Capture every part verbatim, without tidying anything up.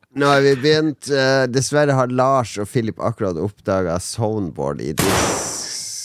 Nå har vi begynt. Uh, dessverre har Lars og Philip akkurat oppdaget Soundboard i disk.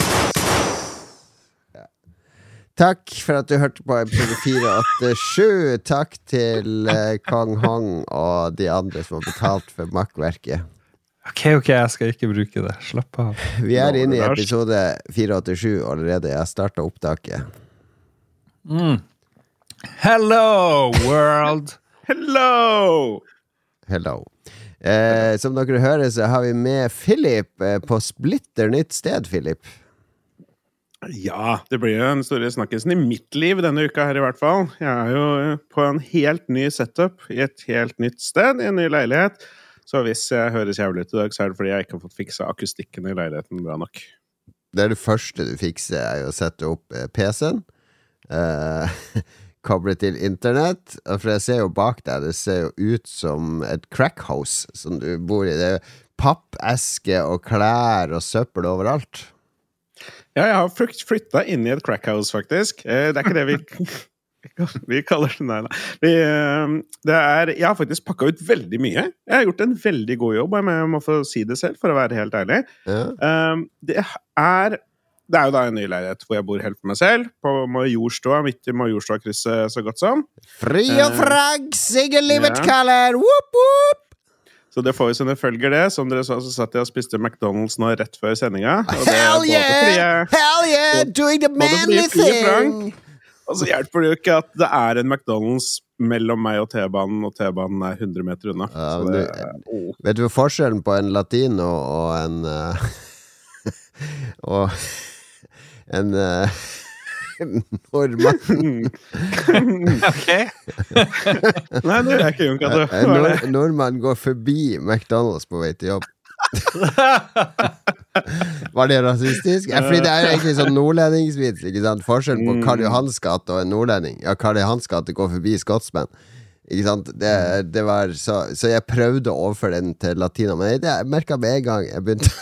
Ja. Takk for at du hørte på episode fire åttisju. Takk til uh, Kong Hong og de andre som har betalt for makkverket. Ok, ok, jeg skal ikke bruke det. Slapp av. Vi er inne i episode fire åttisju allerede. Jeg startet opptaket. Mm. Hello, world! Hello! Hello. Eh, som dere hører, så har vi med Philip eh, på splitter nytt sted, Philip. Ja, det blir jo en stor snakkesen i mitt liv denne uka her i hvert fall. Jeg er jo på en helt ny setup i et helt nytt sted, i en ny leilighet. Så hvis jeg høres jævlig ut i dag, så er det fordi jeg ikke har fått fiksa akustikken i leiligheten bra nok. Det er det første du fikser, er å sette opp eh, P C-en. Eh, koble til internett, for jeg ser jo bak deg, det ser jo ut som et crackhouse som du bor i. Det er pappeske og klær og søppel overalt. Ja, jeg har flyttet inn i et crackhouse, faktisk. Det er ikke det vi, vi kaller det der. Vi, det er, jeg har faktisk pakket ut veldig mye. Jeg har gjort en veldig god jobb, jeg må få si det selv, for å være helt ærlig. Ja. Det er... Det er jo da en ny leilighet hvor jeg bor helt for meg selv, på Majorstua, midt i Majorstua-krysset så godt som. Fri og fragg, Sigurd-livet ja. Kaller, whoop, whoop! Så det får jo sånne følger det. Som dere så, så satt jeg og spiste McDonald's nå rett før sendinga. Og det Hell yeah! Jeg, Hell yeah! Doing the manly thing! Og så hjelper det jo ikke at det er en McDonald's mellom meg og T-banen, og T-banen er hundre meter unna. Ja, så det, du, oh. Vet du forskjellen på en latino og en... Uh, og... En uh, nordmann. Ok. Nei, det er ikke Jon Cato. En nord nordmann går forbi McDonald's på vei til jobb. Var det rasistisk? Ja, fordi det er egentlig sånn nordlendingsvits, ikke sant? Forskjell på Karl Johans gate og en nordlending. Ja, Karl Johans gate går forbi Skotsmenn. Ikke sant? Det, det var så, så jeg prøvde å overføre den til latino, men jeg, jeg merket med en gang jeg begynte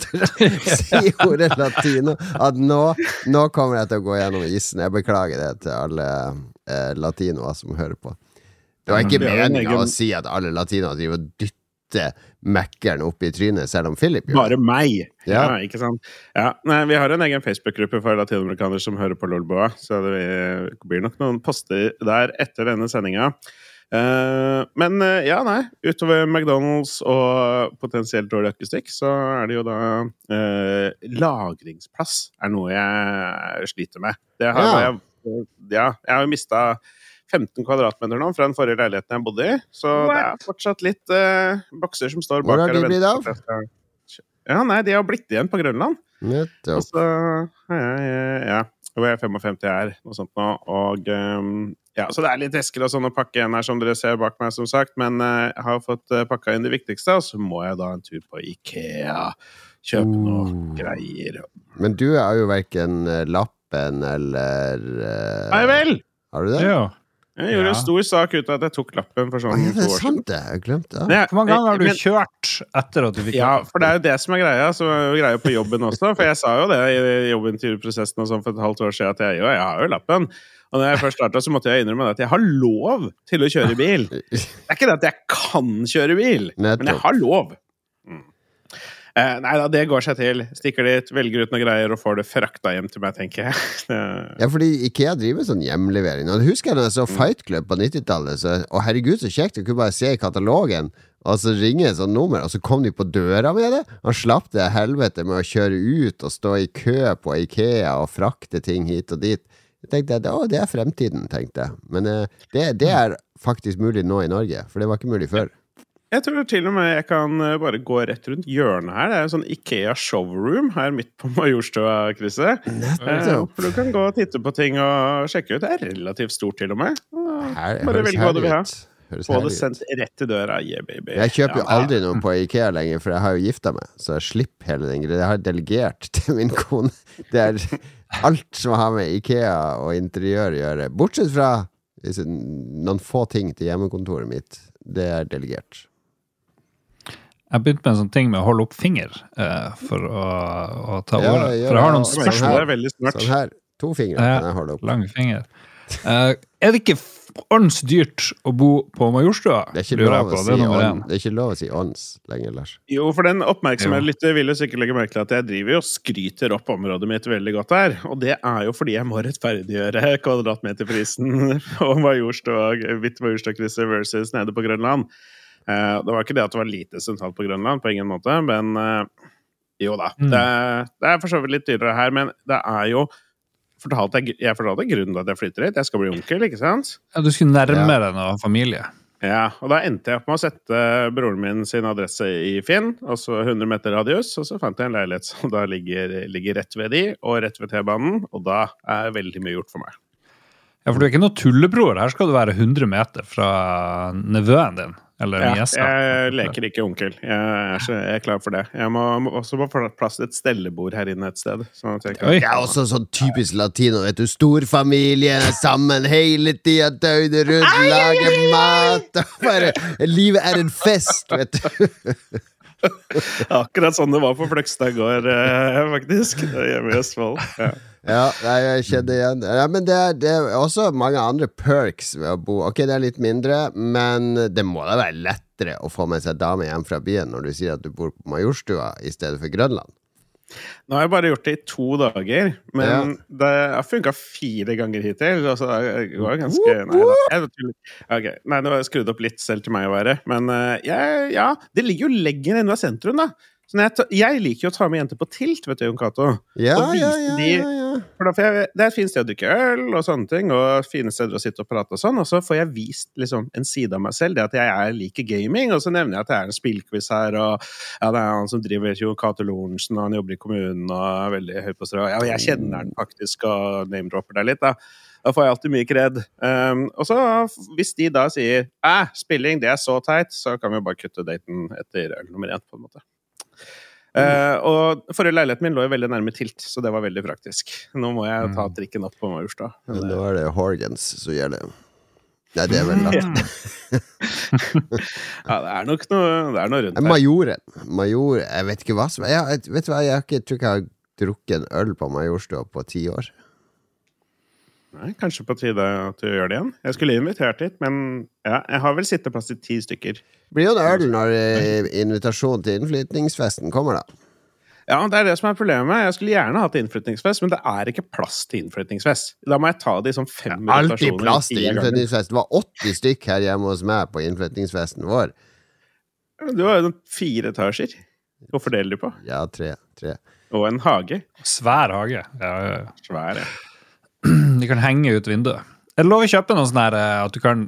å si ordet latino, at nå, nå kommer jeg til å gå gjennom isen. Jeg beklager det til alle eh, latinoer som hører på. Det var ikke meningen å si at alle latinoer driver og dytter mekkeren opp i trynet, selv om Philip gjør. Bare meg. Ja, ja ikke sant? Ja, nei, vi har en egen Facebook-gruppe for latinoamerikanere som hører på Lolboa, så det blir nok noen poster der etter denne sendingen. Uh, men uh, ja, nei, utover McDonald's og potensielt dårlig akustikk, så er det jo da uh, lagringsplass er noe jeg sliter med. Det har, ja. Jeg, ja, jeg har jo mistet femten kvadratmeter nå fra den forrige leiligheten jeg bodde i, så What? Det er fortsatt litt uh, bokser som står bak. Hvor har de blitt av? Ja, nei, de har blitt igjen på Grønland. Nettopp. Og så, ja, ja, ja, hvor jeg er femtifem er, noe sånt nå, og... Um, ja, så det er litt esker og sånn å pakke igjen her, som dere ser bak meg, som sagt, men uh, jeg har fått uh, pakket inn det viktigste, og så må jeg da en tur på IKEA, kjøpe uh. noe greier. Men du er jo hverken uh, lappen eller... Uh... Nei vel! Har du det? Ja. Jeg gjorde ja. en stor sak ut av at jeg tok lappen for sånn oh, ja, det er to år sant det, jeg glemte det. Ja. Hvor mange ganger har du men, kjørt etter at du fikk Ja, for det er jo det som er greia, som er greia på jobben også, for jeg sa jo det i jobbintervjuprosessen og sånn for et halvt år siden, at jeg, jo, jeg har jo lappen. Og når jeg først startet, så måtte jeg innrømme at jeg har lov til å kjøre bil. Det er ikke det at jeg kan kjøre bil, Nettopp. Men jeg har lov. Mm. Eh, nei da, det går seg til. Stikker dit, velger ut noen greier og får det frakta hjem til meg, tenker jeg. Ja, fordi IKEA driver sånn hjemlevering. Og husker jeg når jeg så Fight Club på nittitallet, så, å herregud så kjekt, jeg kunne bare se i katalogen, og så ringer et sånt nummer, og så kom de på døra med det, og slapp det helvete med å kjøre ut og stå i kø på IKEA og frakte ting hit og dit. Jeg tenkte at å, det er fremtiden, tenkte jeg. Men uh, det, det er faktisk mulig nå i Norge, for det var ikke mulig før. Jeg tror til og med jeg kan bare gå rett rundt hjørnet her. Det er en sånn IKEA showroom her midt på Majorstua-krysset. For du kan gå og titte på ting og sjekke ut. Det er relativt stort til og med. Her, bare velg hva du vil ha. Få det sendt rett til døra. Yeah, baby. Jeg kjøper jo aldri noe på IKEA lenger, for jeg har jo gifta meg. Så jeg slipper hele den greia. Jeg har delegert til min kone. Det er alt som har med IKEA og interiør å gjøre. Bortsett fra noen få ting til hjemmekontoret mitt. Det er delegert. Jeg begynte med en sånn ting med å holde opp finger uh, for å, å ta ordet. Ja, for jeg har noen spørsmål. Sånn her, veldig sånn her. To fingre kan jeg holde opp. Lange finger. Uh, er det ikke ånds dyrt å bo på Majorstua? Det er ikke Lurer jeg lov å på, si det er nummer ånd. én. Det er ikke lov å si ånds lenger, Lars. Jo, for den oppmerksomheten Jo. lytter vil jo sikkert legge merke til at jeg driver og skryter opp området mitt veldig godt der. Og det er jo fordi jeg må rettferdiggjøre kvadratmeterprisen på Majorstua, midt Majorstua-krysset versus nede på Grønland. Uh, det var ikke det at det var lite sentralt på Grønland, på ingen måte, men uh, jo da. Mm. Det, det er for så vidt litt dyrere her, men det er jo fortalte jeg, jeg fortalte grunnen til at jeg flytter hit. Jeg skal bli onkel, ikke sant? Ja, du skulle nærme Ja. deg noe familie. Ja, og da endte jeg opp med å sette broren min sin adresse i Finn, og så hundre meter radius, og så fant jeg en leilighet som da ligger, ligger rett ved de, og rett ved T-banen, og da er veldig mye gjort for meg. Ja, for du er ikke noe tullebror. Her skal du være hundre meter fra nevøen din, eller Ja, niesa. jeg leker ikke onkel. Jeg er, så, jeg er klar for det. Jeg må, må også få plass til et stellebord her inne et sted. Sånn at jeg kan... Oi. Jeg er også sånn typisk latino, vet du. Storfamilie sammen hele tida, døgnet rundt, lager mat. Og bare, livet er en fest, vet du. Akkurat sånn det var på Fløgstad gård, eh, faktisk. Hjemme i Østfold. Ja. Ja, nei, jeg kjenner igjen. Ja, men det er, det er også mange andre perks ved å bo. Ok, det er litt mindre, men det må da være lettere å få med seg dame hjem fra byen når du sier at du bor på Majorstua i stedet for Grønland. Nå har jeg bare gjort det i to dager, men Ja. det har funket fire ganger hittil. Altså, det var ganske... Nei, da. Jeg, okay. Nei, det var skrudd opp litt selv til meg å være. Men uh, jeg, ja, det ligger jo lenger enn ved sentrum, da. Så jeg, ta, jeg liker jo å ta med jenter på tilt, vet du, Jon Cato. Ja, Og vise ja, ja, de- ja, ja. For da får jeg, det er et fint sted å drikke øl og sånne ting, og fine steder å sitte og prate og sånn, og så får jeg vist liksom en side av meg selv, det at jeg er like gaming, og så nevner jeg at det er en spillquiz her, og ja, det er han som driver Jon Cato Lorentzen, og han jobber i kommunen, og er veldig høy på strå. Ja, og jeg kjenner den faktisk, og name-dropper deg litt, da. Da får jeg alltid mye kred. Um, og så, hvis de da sier, æ, spilling, det er så teit, så kan vi bare kutte daten etter øl nummer én, på en måte. Uh, og forrige leiligheten min lå jo veldig nærme tilt, så det var veldig praktisk. Nå må jeg ta trikken opp på Majorstua. Men nå er det Horgans som gjelder. Nei, det er vel lagt. Ja, det er nok noe, det er noe rundt her. Majoren. Major, jeg vet ikke hva som er. Jeg, vet du hva, jeg har ikke, tror ikke jeg har drukket en øl på Majorstua på ti år. Nei, kanskje på tide at du gjør det igjen. Jeg skulle invitert hit, men ja, jeg har vel sitteplass til ti stykker. Blir jo en øl når eh, invitasjonen til innflytningsfesten kommer, da. Ja, det er det som er problemet. Jeg skulle gjerne hatt innflytningsfest, men det er ikke plass til innflytningsfest. Da må jeg ta det i sånn fem Alltid rotasjoner plass til i gangen. innflytningsfest. Det var åtti stykk her hjemme hos meg på innflytningsfesten vår. Du har jo noen fire etasjer å fordele de på. Ja, tre. tre. Og en hage. Svær hage. Ja, ja, ja. Svær, ja. De kan henge ut vinduet. Er det lov å kjøpe noe sånn her eh, at du kan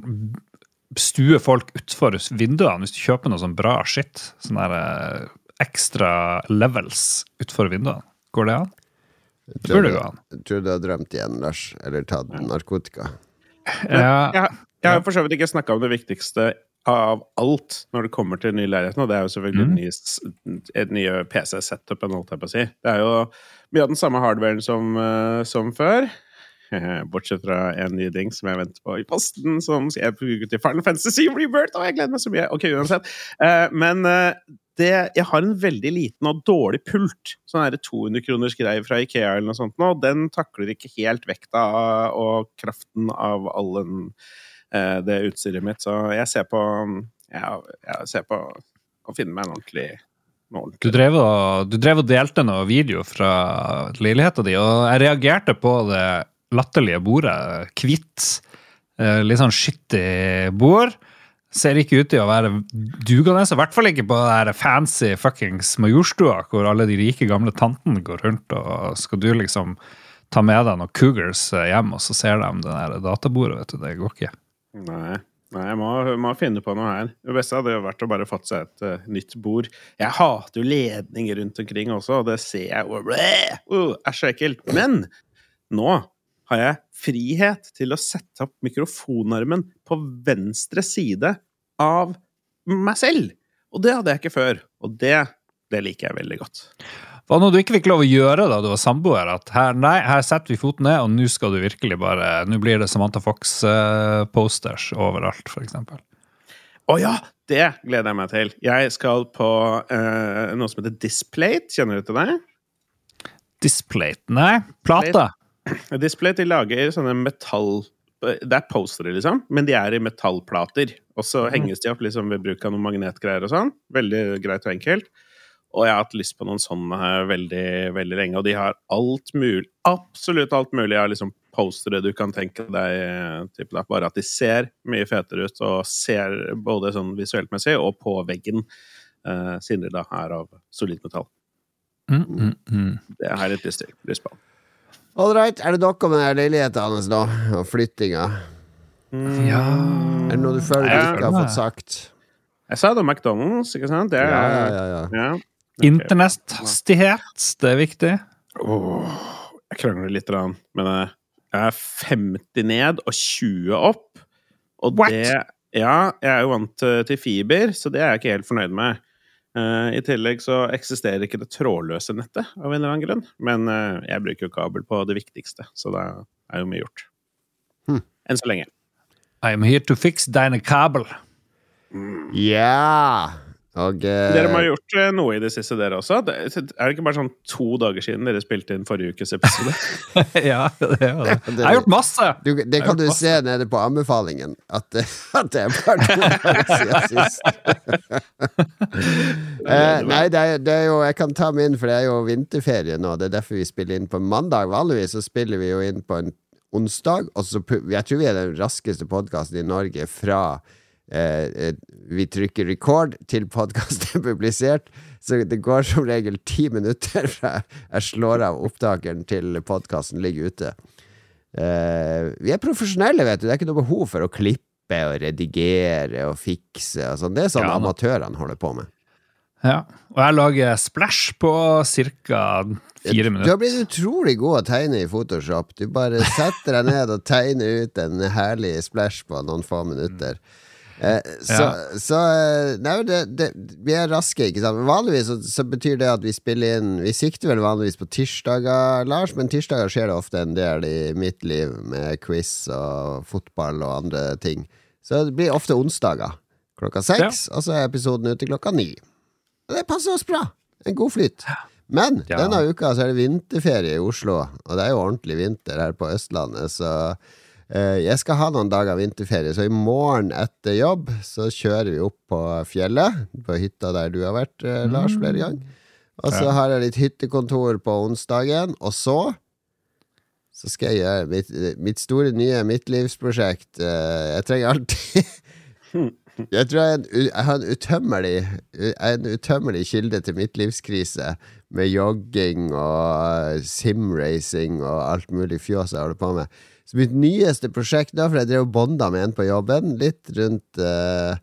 stue folk utfor vinduene hvis du kjøper noe sånn bra shit? Sånn her eh, ekstra levels utfor vinduene. Går det an? Det burde gå an. Jeg tror du har drømt igjen, Lars. Eller tatt narkotika. Ja, Jeg, jeg har for så vidt ikke snakket om det viktigste av alt når det kommer til ny leilighet nå. Det er jo selvfølgelig Mm. den nye, et nye P C-setupen, holdt jeg på å si. Det er jo mye av den samme hardwaren som, uh, som før. Bortsett fra en ny ding som jeg venter på i posten, som jeg bruker til Final Fantasy Rebirth, og jeg gleder meg så mye. Ok, uansett. Uh, men uh, det, jeg har en veldig liten og dårlig pult. Sånn her to hundre kroners greie fra Ikea eller noe sånt nå. Den takler ikke helt vekta og kraften av all den, uh, det utstyret mitt. Så jeg ser på, ja, jeg ser på å finne meg en ordentlig... du drev, og, du drev og delte noe video fra leiligheten din, og jeg reagerte på det latterlige bordet. Kvitt, eh, litt sånn skittig bord. Ser ikke ut til å være dugende, i hvert fall ikke på det her fancy fuckings Majorstua, hvor alle de rike gamle tantene går rundt, og skal du liksom ta med deg noen cougars hjem, og så ser de det der databordet, vet du, det går ikke. Nei, nei jeg må, må finne på noe her. Det beste hadde jo vært å bare fått seg et uh, nytt bord. Jeg hater jo ledninger rundt omkring også, og det ser jeg jo. Uh, er så ekkelt. Men nå har jeg frihet til å sette opp mikrofonarmen på venstre side av meg selv. Og det hadde jeg ikke før. Og det, det liker jeg veldig godt. Hva nå du ikke fikk lov å gjøre da du var samboer, at her, nei, her setter vi foten ned, og nå skal du virkelig bare, nå blir det Samantha Fox-posters overalt, for eksempel. Å ja, det gleder jeg meg til. Jeg skal på uh, noe som heter Displate, kjenner du til det? Displate, nei, plate. Display, de lager sånne metall det er postere, liksom, men de er i metallplater. Og så henges de opp liksom, ved bruk av noen magnetgreier og sånn. Veldig greit og enkelt. Og jeg har hatt lyst på noen sånne veldig, veldig lenge. Og de har alt mulig, absolutt alt mulig av liksom, postere du kan tenke deg. Typ, da, bare at de ser mye fetere ut, og ser både sånn visuelt messig og på veggen. Uh, siden de da er av solid metall. Mm, mm, mm. Det har jeg litt lyst til. Lyst på. All right, er det noe med den leiligheten hans nå, og flyttinga? Mm. Ja. Er det noe du føler du ikke har fått sagt? Jeg sa det McDonald's, ikke sant? Det er, Ja, ja, ja, ja. ja. Internetthastighet, det er viktig. Åh, jeg krangler litt, rann, men jeg er femti ned og tjue opp. Og What? det, ja, jeg er jo vant til fiber, så det er jeg ikke helt fornøyd med. Uh, I tillegg så eksisterer ikke det trådløse nettet av en eller annen grunn, men uh, jeg bruker jo kabel på det viktigste, så det er jo mye gjort. Hm. Enn så lenge. I'm here to fix dine kabel. Ja! Og eh, Dere må ha gjort uh, noe i det siste, dere også. Det, er det ikke bare sånn to dager siden dere spilte inn forrige ukes episode? Ja, det er jo det. Jeg har gjort masse! du, det kan du se nede på anbefalingen, at, det- at det er bare to dager siden sist. eh, nei, det er, det er jo Jeg kan ta min, for det er jo vinterferie nå. Det er derfor vi spiller inn på mandag. Vanligvis så spiller vi jo inn på en onsdag, og så pu- jeg tror vi er den raskeste podcasten i Norge fra eh, vi trykker record til podcasten er publisert, så det går som regel ti minutter fra jeg slår av opptakeren til podcasten ligger ute. Eh, vi er profesjonelle, vet du. Det er ikke noe behov for å klippe og redigere og fikse og sånn. Det er sånn Ja, da. amatørene holder på med. Ja. Og jeg lager splash på cirka fire Du minutter. har blitt utrolig god å tegne i Photoshop. Du bare setter deg ned og tegner ut en herlig splash på noen få minutter. Eh, så, Ja. så eh, nei, det, det, vi er raske, ikke sant? Vanligvis så, så betyr det at vi spiller inn. Vi sikter vel vanligvis på tirsdager, Lars, men tirsdager skjer det ofte en del i mitt liv med quiz og fotball og andre ting. Så det blir ofte onsdager klokka seks, og så er episoden ute klokka ni. Og det passer oss bra. En god flyt. Men Ja. denne uka så er det vinterferie i Oslo, og det er jo ordentlig vinter her på Østlandet, så eh, jeg skal ha noen dager vinterferie, så i morgen etter jobb så kjører vi opp på fjellet, på hytta der du har vært, eh, Lars, flere ganger. Og så Ja. har jeg litt hyttekontor på onsdagen, og så så skal jeg gjøre mitt, mitt store nye midtlivsprosjekt. Eh, jeg trenger alltid Jeg tror jeg, er en, u- jeg har en utømmelig Jeg er en utømmelig kilde til midtlivskrise, med jogging og simracing og alt mulig fjås jeg holder på med. Så mitt nyeste prosjekt da, for jeg drev og bonda med en på jobben, litt rundt eh,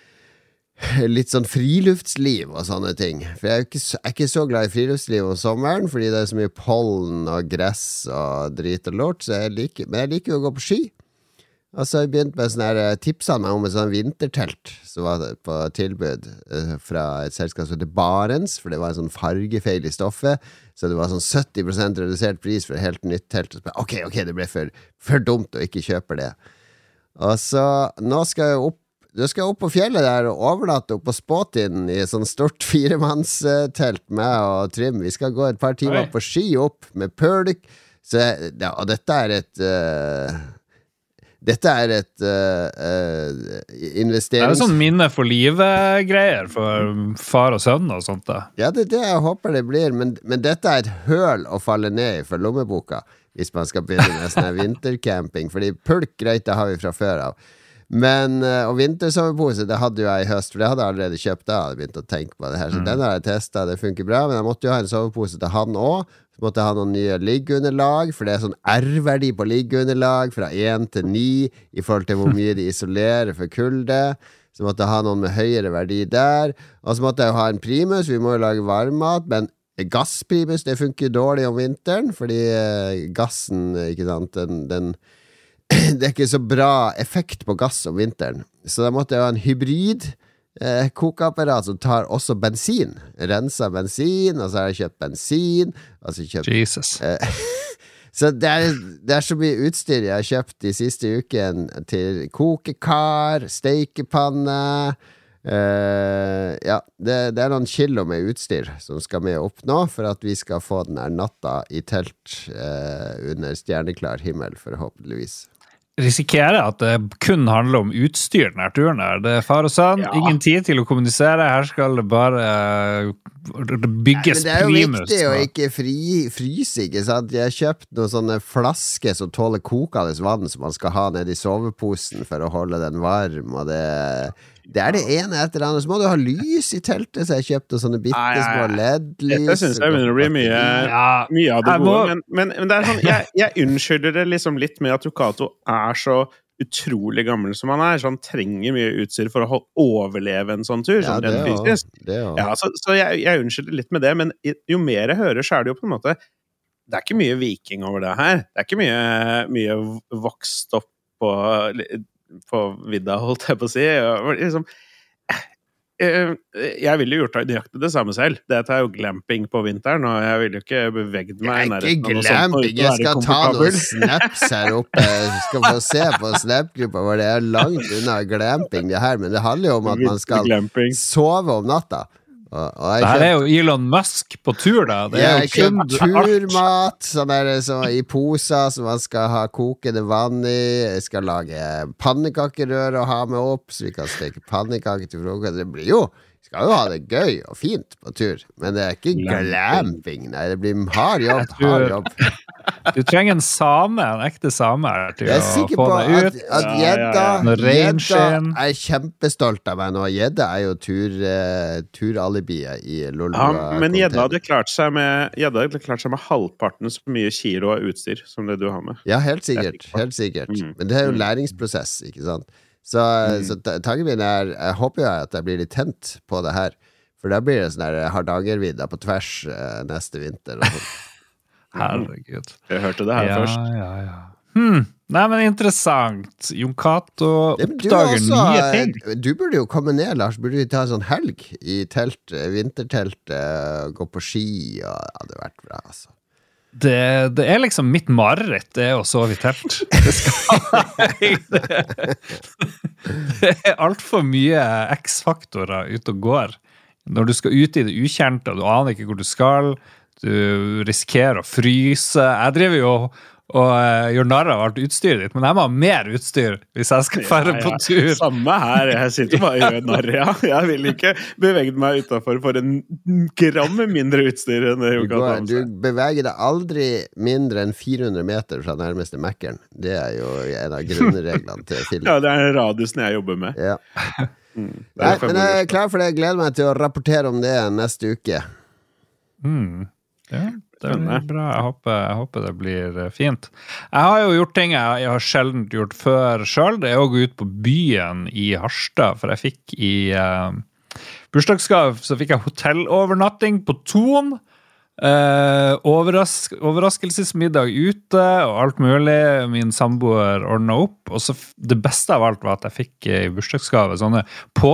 litt sånn friluftsliv og sånne ting. For jeg er, jo ikke, så- jeg er ikke så glad i friluftsliv om sommeren, fordi det er så mye pollen og gress og drit og lort, så jeg liker, men jeg liker jo å gå på ski. Og så har jeg begynt med sånn her, eh, tipsa meg om et sånn vintertelt som var på tilbud eh, fra et selskap som heter Barents, for det var en sånn fargefeil i stoffet, så det var sånn sytti prosent redusert pris for et helt nytt telt. Og så bare, ok, ok, det ble for, for dumt å ikke kjøpe det. Og så, nå skal jeg opp Du skal opp på fjellet der og overnatte opp på Spåtinden i et sånn stort firemannstelt med og Trym. Vi skal gå et par timer Oi. på ski opp med pølk. Så, ja, og dette er et uh, Dette er et uh, uh, Det er investerings... sånn minne for livet-greier for far og sønn og sånt da. Ja, det er det jeg håper det blir, men, men dette er et høl å falle ned i for lommeboka hvis man skal begynne med sånn her vintercamping, fordi pølk, greit, det har vi fra før av. Men, eh, og vintersovepose, det hadde jo jeg i høst, for det hadde jeg allerede kjøpt da, jeg hadde begynt å tenke på det her, så den har jeg testet, det funker bra, men jeg måtte jo ha en sovepose til han også, så måtte jeg ha noen nye liggeunderlag, for det er sånn R-verdi på liggeunderlag, fra én til ni, i forhold til hvor mye de isolerer for kulde, så måtte jeg ha noen med høyere verdi der, og så måtte jeg jo ha en primus, vi må jo lage varmmat, men gassprimus, det funker dårlig om vinteren, fordi eh, gassen, ikke sant, den, den det er ikke så bra effekt på gass om vinteren. Så da måtte jeg ha en hybrid eh, kokeapparat som tar også bensin. Rensa bensin, og så har jeg kjøpt bensin. Og så kjøpt, Jesus. eh, så det er, det er så mye utstyr jeg har kjøpt de siste uken til kokekar, steikepanne. Eh, ja, det, det er noen kilo med utstyr som skal med opp nå, for at vi skal få den her natta i telt eh, under stjerneklar himmel, forhåpentligvis. risikerer at det kun handler om utstyr denne turen her. Det er far og sønn, Ja. ingen tid til å kommunisere, her skal det bare uh, bygges primus. Det er jo viktig å ikke fri, fryse, ikke sant? Jeg har kjøpt noen sånne flasker som tåler kokende vann som man skal ha ned i soveposen for å holde den varm, og det Det er det ene etter det andre. Så må du ha lys i teltet, så jeg kjøpte sånne bittesmå L E D-lys. Dette synes jeg begynner å bli mye, Ja, mye av det jeg må- gode, men, men, men det er sånn, jeg, jeg unnskylder det liksom litt med at Ducato er så utrolig gammel som han er, så han trenger mye utstyr for å ho- overleve en sånn tur, Ja, sånn det rent også, fysisk. det også. Ja, så, så jeg, jeg unnskylder litt med det, men i- jo mer jeg hører, så er det jo på en måte, det er ikke mye viking over det her. Det er ikke mye, mye vokst opp på, på vidda, holdt jeg på å si. Og liksom, jeg ville gjort nøyaktig det samme selv. Dette er jo glamping på vinteren, og jeg ville jo ikke beveget meg i Det er nærheten ikke av noe sånt, glamping, uten å jeg være skal ta noen komfortabel. snaps her oppe. Jeg skal få se på snap-gruppa hvor det er langt unna glamping det her, men det handler jo om at man skal Glamping. sove om natta. Og, og jeg Det her er kjøpt- jo Elon Musk på tur, da. Det er jeg jo kun kjøpt turmat sånn der, så, i poser som man skal ha kokende vann i. Jeg skal lage pannekakerør og ha med opp, så vi kan steke pannekaker til frokost. Det blir jo skal jo ha det gøy og fint på tur, men det er ikke glamping. Nei, det blir hard jobb. Jeg tror- Hard jobb. Du trenger en same, en ekte same her til Jeg er å sikker få på deg at, ut. at Ja, ja, gjedda ja. Når gjedda reinskinn. er kjempestolt av meg nå. Gjedda er jo tur, uh, turalibiet i Lolbua. Ja, men gjedda hadde klart seg med Gjedda hadde klart seg med halvparten så mye kilo av utstyr som det du har med. Ja, helt Jeg er sikkert. sikker på. Helt sikkert. Mm. Men det er jo Mm. læringsprosess, ikke sant? Så, Mm. så ta- tanken min er Jeg håper jo at jeg blir litt tent på det her. For da blir det sånn der Hardangervidda på tvers eh, neste vinter. Og sånn. Herregud. Jeg hørte det her Ja, først. ja, ja. Hmm. Nei, men interessant. Jon Cato Ja, men du oppdager også, nye eh, ting. Du burde jo komme ned, Lars. Burde vi ta en sånn helg i telt, eh, vintertelt, eh, gå på ski, og det hadde vært bra, altså. Det, det er liksom mitt mareritt, det er å sove i telt. Det, skal, det er altfor mye X-faktorer ute og går. Når du skal ut i det ukjente, og du aner ikke hvor du skal, du risikerer å fryse. Jeg driver jo og uh, gjør narr av alt utstyret ditt, men jeg må ha mer utstyr hvis jeg skal færre Ja, på ja. tur. Samme her. Jeg sitter bare og gjør narr, ja. Jeg vil ikke bevege meg utenfor for en gram mindre utstyr enn det Du, Jon Cato går, har med du seg. beveger deg aldri mindre enn fire hundre meter fra nærmeste Mac-en. Det er jo en av grunnreglene til film. Ja, det er radiusen jeg jobber med. Ja. Mm. Det Nei, er fem men jeg er minutter. klar for det. Jeg gleder meg til å rapportere om det neste uke. Mm. Ja, det blir Spennende. bra. Jeg håper, jeg håper det blir eh, fint. Jeg har jo gjort ting jeg, jeg har sjelden gjort før selv. Det er å gå ut på byen i Harstad, for jeg fikk i uh, bursdagsgave, så fikk jeg hotellovernatting på Thon. Uh, overras overraskelsesmiddag ute og alt mulig. Min samboer ordnet opp, og så f- det beste av alt var at jeg fikk i bursdagsgave sånne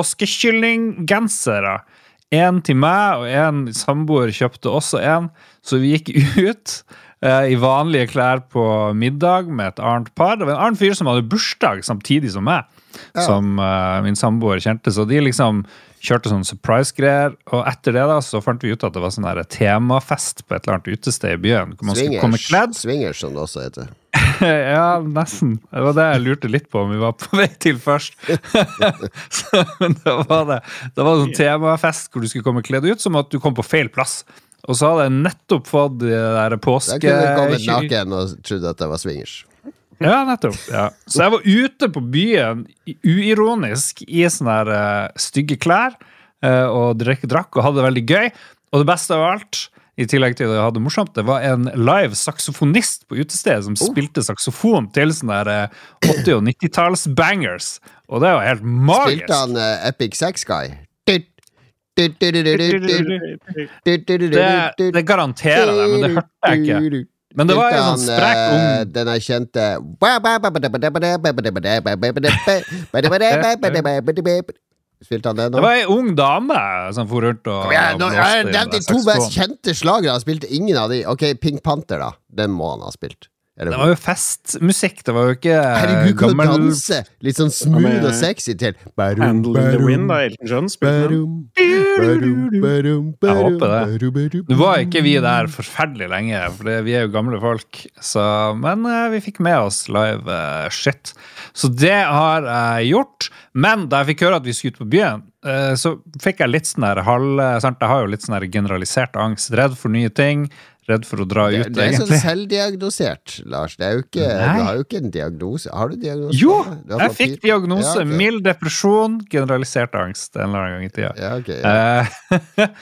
påskekyllinggensere. En til meg, og en samboer kjøpte også en, så vi gikk ut eh, i vanlige klær på middag med et annet par. Det var en annen fyr som hadde bursdag samtidig som meg, Ja. som eh, min samboer kjente, så de liksom kjørte sånn surprise-greier, og etter det da, så fant vi ut at det var sånn her temafest på et eller annet utested i byen, hvor man skulle komme Swingers, kledd. swingers som det også heter. Ja, nesten. Det var det jeg lurte litt på om vi var på vei til først. Så, men da var det Da var det sånn temafest hvor du skulle komme kledd ut som at du kom på feil plass. Og så hadde jeg nettopp fått de der Da påske... kunne du kommet naken og trodde at det var swingers. Ja, nettopp. Ja. Så jeg var ute på byen i- uironisk i sånne her eh, stygge klær eh, og drakk, drakk og hadde det veldig gøy. Og det beste av alt, i tillegg til det jeg hadde morsomt, det var en live saksofonist på utestedet som spilte saksofon til sånne her eh, åtti- og nittitalls bangers. Og det var helt magisk. Spilte han uh, Epic Sex Guy? Det, det garanterer jeg, men det hørte jeg ikke. Men det var en sånn sprek ung Den jeg kjente Spilte han det nå? Det var en ung dame som for rundt og Ja, nå, blåste jeg i nevnte de den to mest saksofonen. kjente slagere. Han spilte ingen av de. Ok, Pink Panther, da. Den må han ha spilt. Det var jo festmusikk, det var jo ikke Herregud, kan gammel... du danse? Litt sånn smooth og sexy til. Handle in the Wind da, Elton John spilte Jeg håper det. Nå var ikke vi der forferdelig lenge, for det, vi er jo gamle folk, så, men uh, vi fikk med oss live uh, shit. Så det har jeg gjort, men da jeg fikk høre at vi skulle ut på byen, uh, så fikk jeg litt sånn der halv... Sant? Jeg har jo litt sånn der generalisert angst, redd for nye ting, redd for å dra det, ut, det er egentlig. sånn selvdiagnosert, Lars. Det er jo ikke, du har jo ikke en diagnose. Har du diagnose? Jo, Du har jeg fikk papir- diagnose, Ja, ok. mild depresjon, generalisert angst, en eller annen gang i tida. Ja, ok. Ja.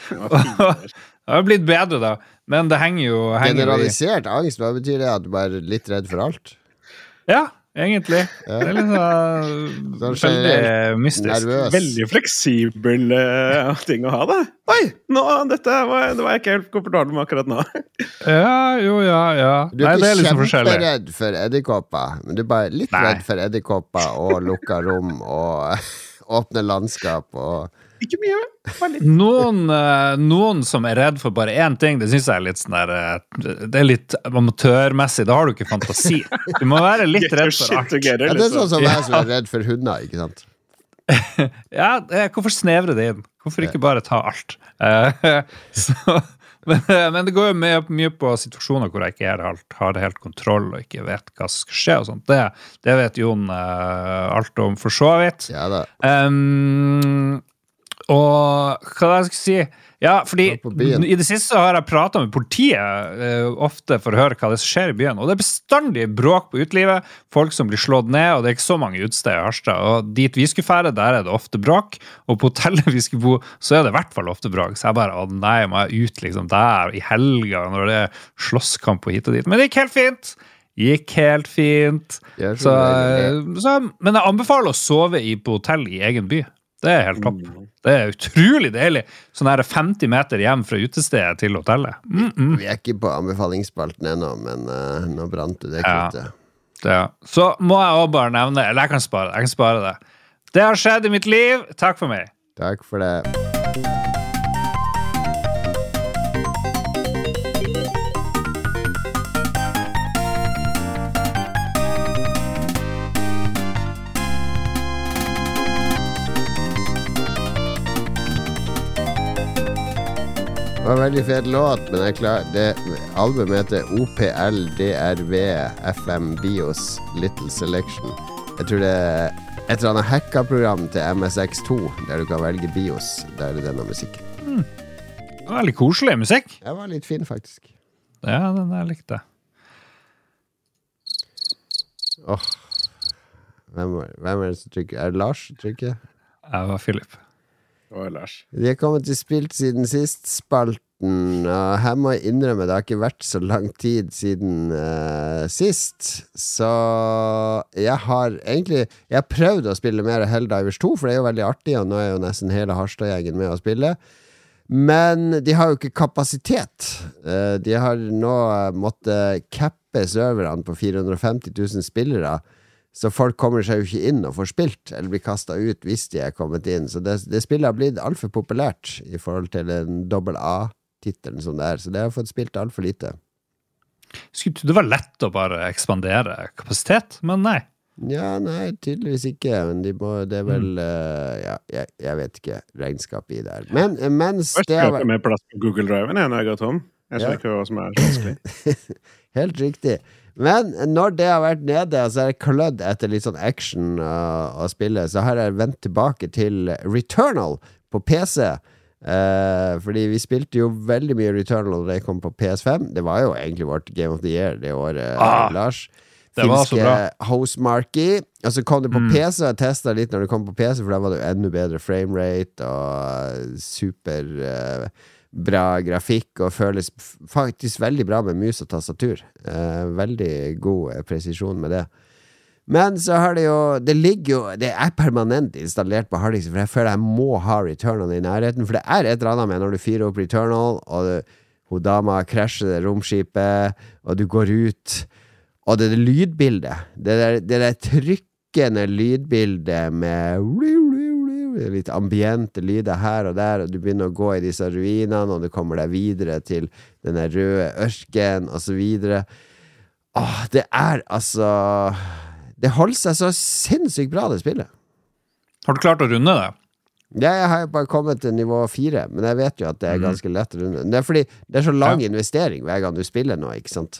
Eh, det har blitt bedre da, men det henger jo... Henger jo i- Generalisert angst, hva betyr det? At du bare er litt redd for alt? Ja, egentlig. Ja. Det er litt Sånn sånn veldig generelt mystisk. Nervøs. Veldig fleksibel uh, ting å ha da. Oi, nå, dette var, det var jeg ikke helt komfortabel med akkurat nå. Ja, jo, ja, ja. Du Nei, er det er ikke liksom forskjellig. kjemperedd for edderkopper, men du er bare litt Nei. redd for edderkopper og lukka rom og åpne landskap og Ikke mye, bare litt. Noen, eh, noen som er redd for bare én ting, det synes jeg er litt sånn der eh, det er litt amatørmessig, da har du ikke fantasi. Du må være litt Get your redd for shit alt. together, Ja, det er liksom. sånn som jeg som er redd for hunder, ikke sant? Ja, eh, hvorfor snevre det inn? Hvorfor ikke bare ta alt? Eh, så, men, men det går jo mye, mye på situasjoner hvor jeg ikke er helt, har det helt kontroll og ikke vet hva som skal skje og sånt. Det, det vet Jon eh, alt om for så vidt. Ja da. Um, og hva jeg skal si ja, fordi Ja, på byen. i det siste så har jeg pratet med politiet eh, ofte for å høre hva det som skjer i byen, og det er bestandig bråk på utelivet, folk som blir slått ned, og det er ikke så mange utsteder i Harstad, og dit vi skulle fære, der er det ofte bråk, og på hotellet vi skulle bo, så er det i hvert fall ofte bråk, så jeg bare, å nei, må jeg ut liksom der i helga, når det er slåsskamp og hit og dit, men det gikk helt fint, gikk helt fint, Jeg er så, så veldig- så, men jeg anbefaler å sove i, på hotell i egen by. Det er helt topp. Det er utrolig deilig. Sånn her femti meter hjem fra utestedet til hotellet. Mm -mm. Vi er ikke på anbefalingsspalten ennå, men uh, nå brant du det Ja. kruttet. Det. Så må jeg også bare nevne, eller jeg kan spare det, jeg kan spare det. Det har skjedd i mitt liv. Takk for meg. Takk for det. Det var en veldig fet låt, men jeg klar, det albumet heter O P L D R V F M BIOS Little Selection. Jeg tror det er et eller annet hacka-program til M S X to, der du kan velge BIOS. Der er det denne musikken. Det var veldig koselig musikk. Den var litt fin, faktisk. Ja, den jeg likte. Åh. Hvem, er- hvem er det som trykker? Er det Lars som trykker? Jeg var Philip. Å, Lars. Vi er kommet til spilt siden sist spalten, og her må jeg innrømme det har ikke vært så lang tid siden uh, sist, så jeg har egentlig jeg har prøvd å spille mer Helldivers to, for det er jo veldig artig, og nå er jo nesten hele Harstad-gjengen med å spille, men de har jo ikke kapasitet. Uh, de har nå måttet kappe serverne på fire hundre og femti tusen spillere, så folk kommer seg jo ikke inn og får spilt, eller blir kastet ut hvis de er kommet inn. Så det, det spillet har blitt alt for populært i forhold til den dobbel A-titelen som det er. Så det har fått spilt alt for lite. Skulle tro det var lett å bare ekspandere kapasitet, men nei. Ja, nei, tydeligvis ikke. Men de må, det er vel uh, Ja, jeg, jeg vet ikke regnskapet i det her. Men uh, mens Først det har kjøper vært jeg med plass på Google Driven når jeg går tom. Jeg Ja. skjønner ikke hva som er så vanskelig. Helt riktig. Men når det har vært nede, og så er det klødd etter litt sånn action uh, å spille, så har jeg vendt tilbake til Returnal på P C. Uh, fordi vi spilte jo veldig mye Returnal da det kom på P S fem. Det var jo egentlig vårt Game of the Year det året, Ah, Lars. det var så bra. Housemarque. Og så kom det på Mm. P C, og jeg testet litt når det kom på P C, for da var det jo enda bedre framerate og super uh, bra grafikk, og føles f- faktisk veldig bra med mus og tastatur. Eh, veldig god eh, presisjon med det. Men så har det jo Det ligger jo Det er permanent installert på harddisken, for jeg føler jeg må ha Returnal i nærheten, for det er et eller annet med når du fyrer opp Returnal, og det, hun dama krasjer det romskipet, og du går ut, og det er det lydbildet. Det der, det der trykkende lydbildet med litt ambiente lyder her og der, og du begynner å gå i disse ruinene, og du kommer deg videre til den der røde ørken, og så videre. Åh, det er altså Det holder seg så sinnssykt bra, det spillet. Har du klart å runde det? Ja, jeg har jo bare kommet til nivå fire, men jeg vet jo at det er ganske lett å runde. Det er fordi det er så lang ja. investering hver gang du spiller nå, ikke sant?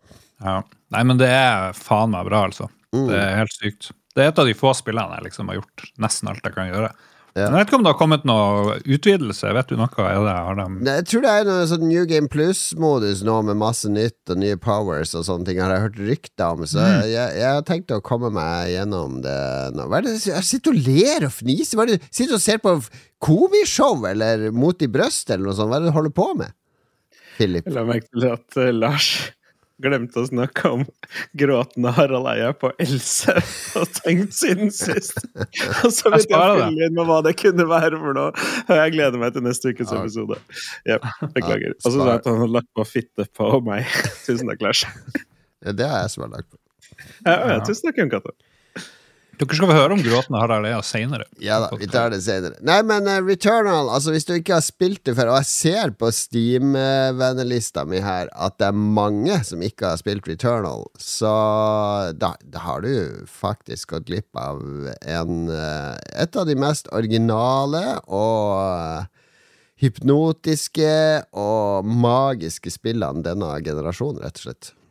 Ja. Nei, men det er faen meg bra, altså. Mm. Det er helt sykt. Det er et av de få spillene jeg liksom har gjort nesten alt jeg kan gjøre. Ja. Jeg vet ikke om det har kommet noe utvidelse. Vet du noe? Er det, har de... Jeg tror det er noe sånn New Game Plus-modus nå med masse nytt og nye powers og sånne ting. Har jeg hørt rykter om, så mm. jeg, jeg har tenkt å komme meg gjennom det nå. Hva er det? Jeg sitter og ler og fniser. Hva er det? Sitter og ser på komishow eller Mot i brøst eller noe sånt. Hva er det du holder på med, Philip? Jeg la meg til at uh, Lars glemte å snakke om gråtende Harald Eia på Else og tenkt siden sist. Og så vet jeg fylle inn med hva det kunne være for noe. Og jeg gleder meg til neste ukes episode. Ja, beklager. Og så sa jeg at han har lagt på fitte på meg. Tusen takk, Lars. Ja, det er jeg som har lagt på. Ja, ja, tusen takk, Jon Cato. Dere skal få høre om gråtene Harald Eia senere. Ja da, vi tar det senere. Nei, men uh, Returnal, altså hvis du ikke har spilt det før, og jeg ser på Steam-vennelista mi her at det er mange som ikke har spilt Returnal, så da, da har du faktisk gått glipp av en, uh, et av de mest originale og uh, hypnotiske og magiske spillene denne generasjonen, rett og slett.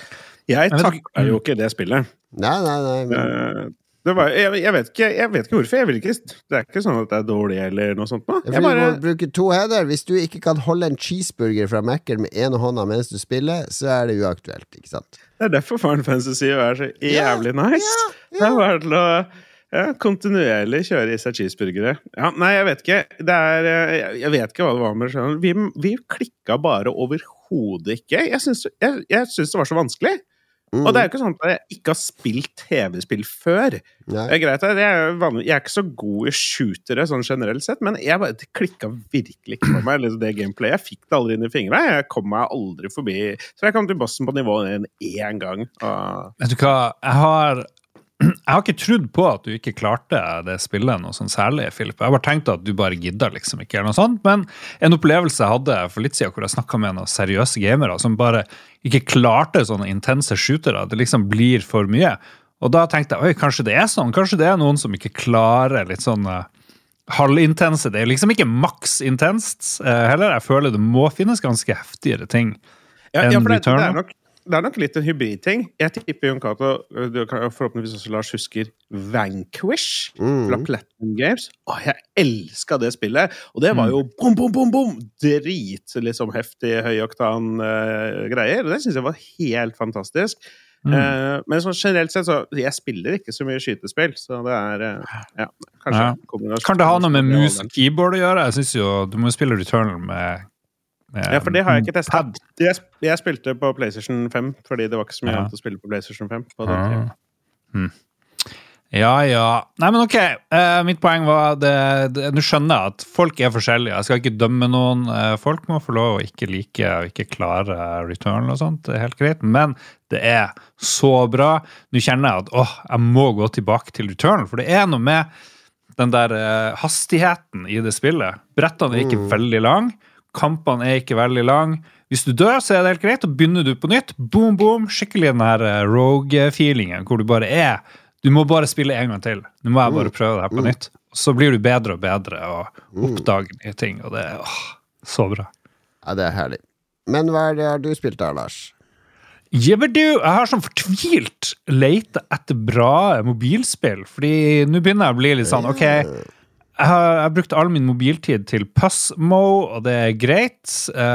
Jeg takker jo ikke det spillet. Nei, nei, nei. Men... Uh, Det var, jeg, jeg, vet ikke, jeg vet ikke hvorfor. Jeg vil ikke, det er ikke sånn at det er dårlig eller noe sånt. Jeg jeg bare... Du må bruke to hender. Hvis du ikke kan holde en cheeseburger fra Mac-en med ene hånda mens du spiller, så er det uaktuelt, ikke sant? Det er derfor Final Fantasy er så jævlig nice. Ja, ja, ja. Det er bare til å ja, kontinuerlig kjøre i seg cheeseburgere. Ja, nei, jeg vet ikke. Det er, jeg, jeg vet ikke hva det var med det. Vi, vi klikket bare overhodet ikke. Jeg synes, jeg, jeg synes det var så vanskelig. Mm. Og det er jo ikke sånn at jeg ikke har spilt T V-spill før. Det er greit, jeg er, vanlig, jeg er ikke så god i shootere sånn generelt sett, men jeg bare klikket virkelig ikke på meg, det gameplay. Jeg fikk det aldri inn i fingrene. Jeg kom meg aldri forbi. Så jeg kom til bossen på nivå en gang. Og... Vet du hva, jeg har... Jeg har ikke trodd på at du ikke klarte det spillet noe sånn særlig, Philip. Jeg har bare tenkt at du bare gidder liksom ikke eller noe sånt, men en opplevelse jeg hadde for litt siden hvor jeg snakket med noen seriøse gamere som bare ikke klarte sånne intense shootere, det liksom blir for mye. Og da tenkte jeg, oi, kanskje det er sånn, kanskje det er noen som ikke klarer litt sånn uh, halvintense, det er liksom ikke maks intenst uh, heller, jeg føler det må finnes ganske heftigere ting ja, enn ja, for det, det er nok Det er nok litt en hybridting. Jeg tipper Jon Cato, forhåpentligvis også Lars husker Vanquish mm. fra Platinum Games. Åh, jeg elsket det spillet. Og det var jo bom, bom, bom, bom! Drit, liksom heftig, høyoktan uh, greier. Og det synes jeg var helt fantastisk. Mm. Uh, men sånn generelt sett, så jeg spiller ikke så mye skytespill, så det er, uh, ja, kanskje... Ja. Kan det ha noe med mus og keyboard å gjøre? Jeg synes jo, du må spille Returnal med... Ja, for det har jeg ikke testet. Jeg, jeg spilte på PlayStation fem, fordi det var ikke så mye ja. annet å spille på PlayStation fem. På den ja. Hmm. ja, ja. Nei, men ok. Uh, mitt poeng var, det, det, du skjønner at folk er forskjellige. Jeg skal ikke dømme noen. Uh, folk må få lov å ikke like, og ikke klare Returnal og sånt. Det er helt greit. Men det er så bra. Nå kjenner jeg at, åh, jeg må gå tilbake til Returnal, for det er noe med den der uh, hastigheten i det spillet. Brettene er ikke mm. veldig lang. Kampene er ikke veldig lang. Hvis du dør, så er det helt greit, og begynner du på nytt, boom, boom, skikkelig den her rogue-feelingen, hvor du bare er, du må bare spille en gang til. Nå må jeg bare prøve det her på nytt. Så blir du bedre og bedre, og oppdager nye ting, og det er åh, så bra. Ja, det er herlig. Men hva er det har du spilt der, Lars? Jebberdu, jeg har sånn fortvilt lete etter bra mobilspill, fordi nå begynner jeg å bli litt sånn, ok, Jeg har, jeg har brukt all min mobiltid til Puzzmo, og det er greit.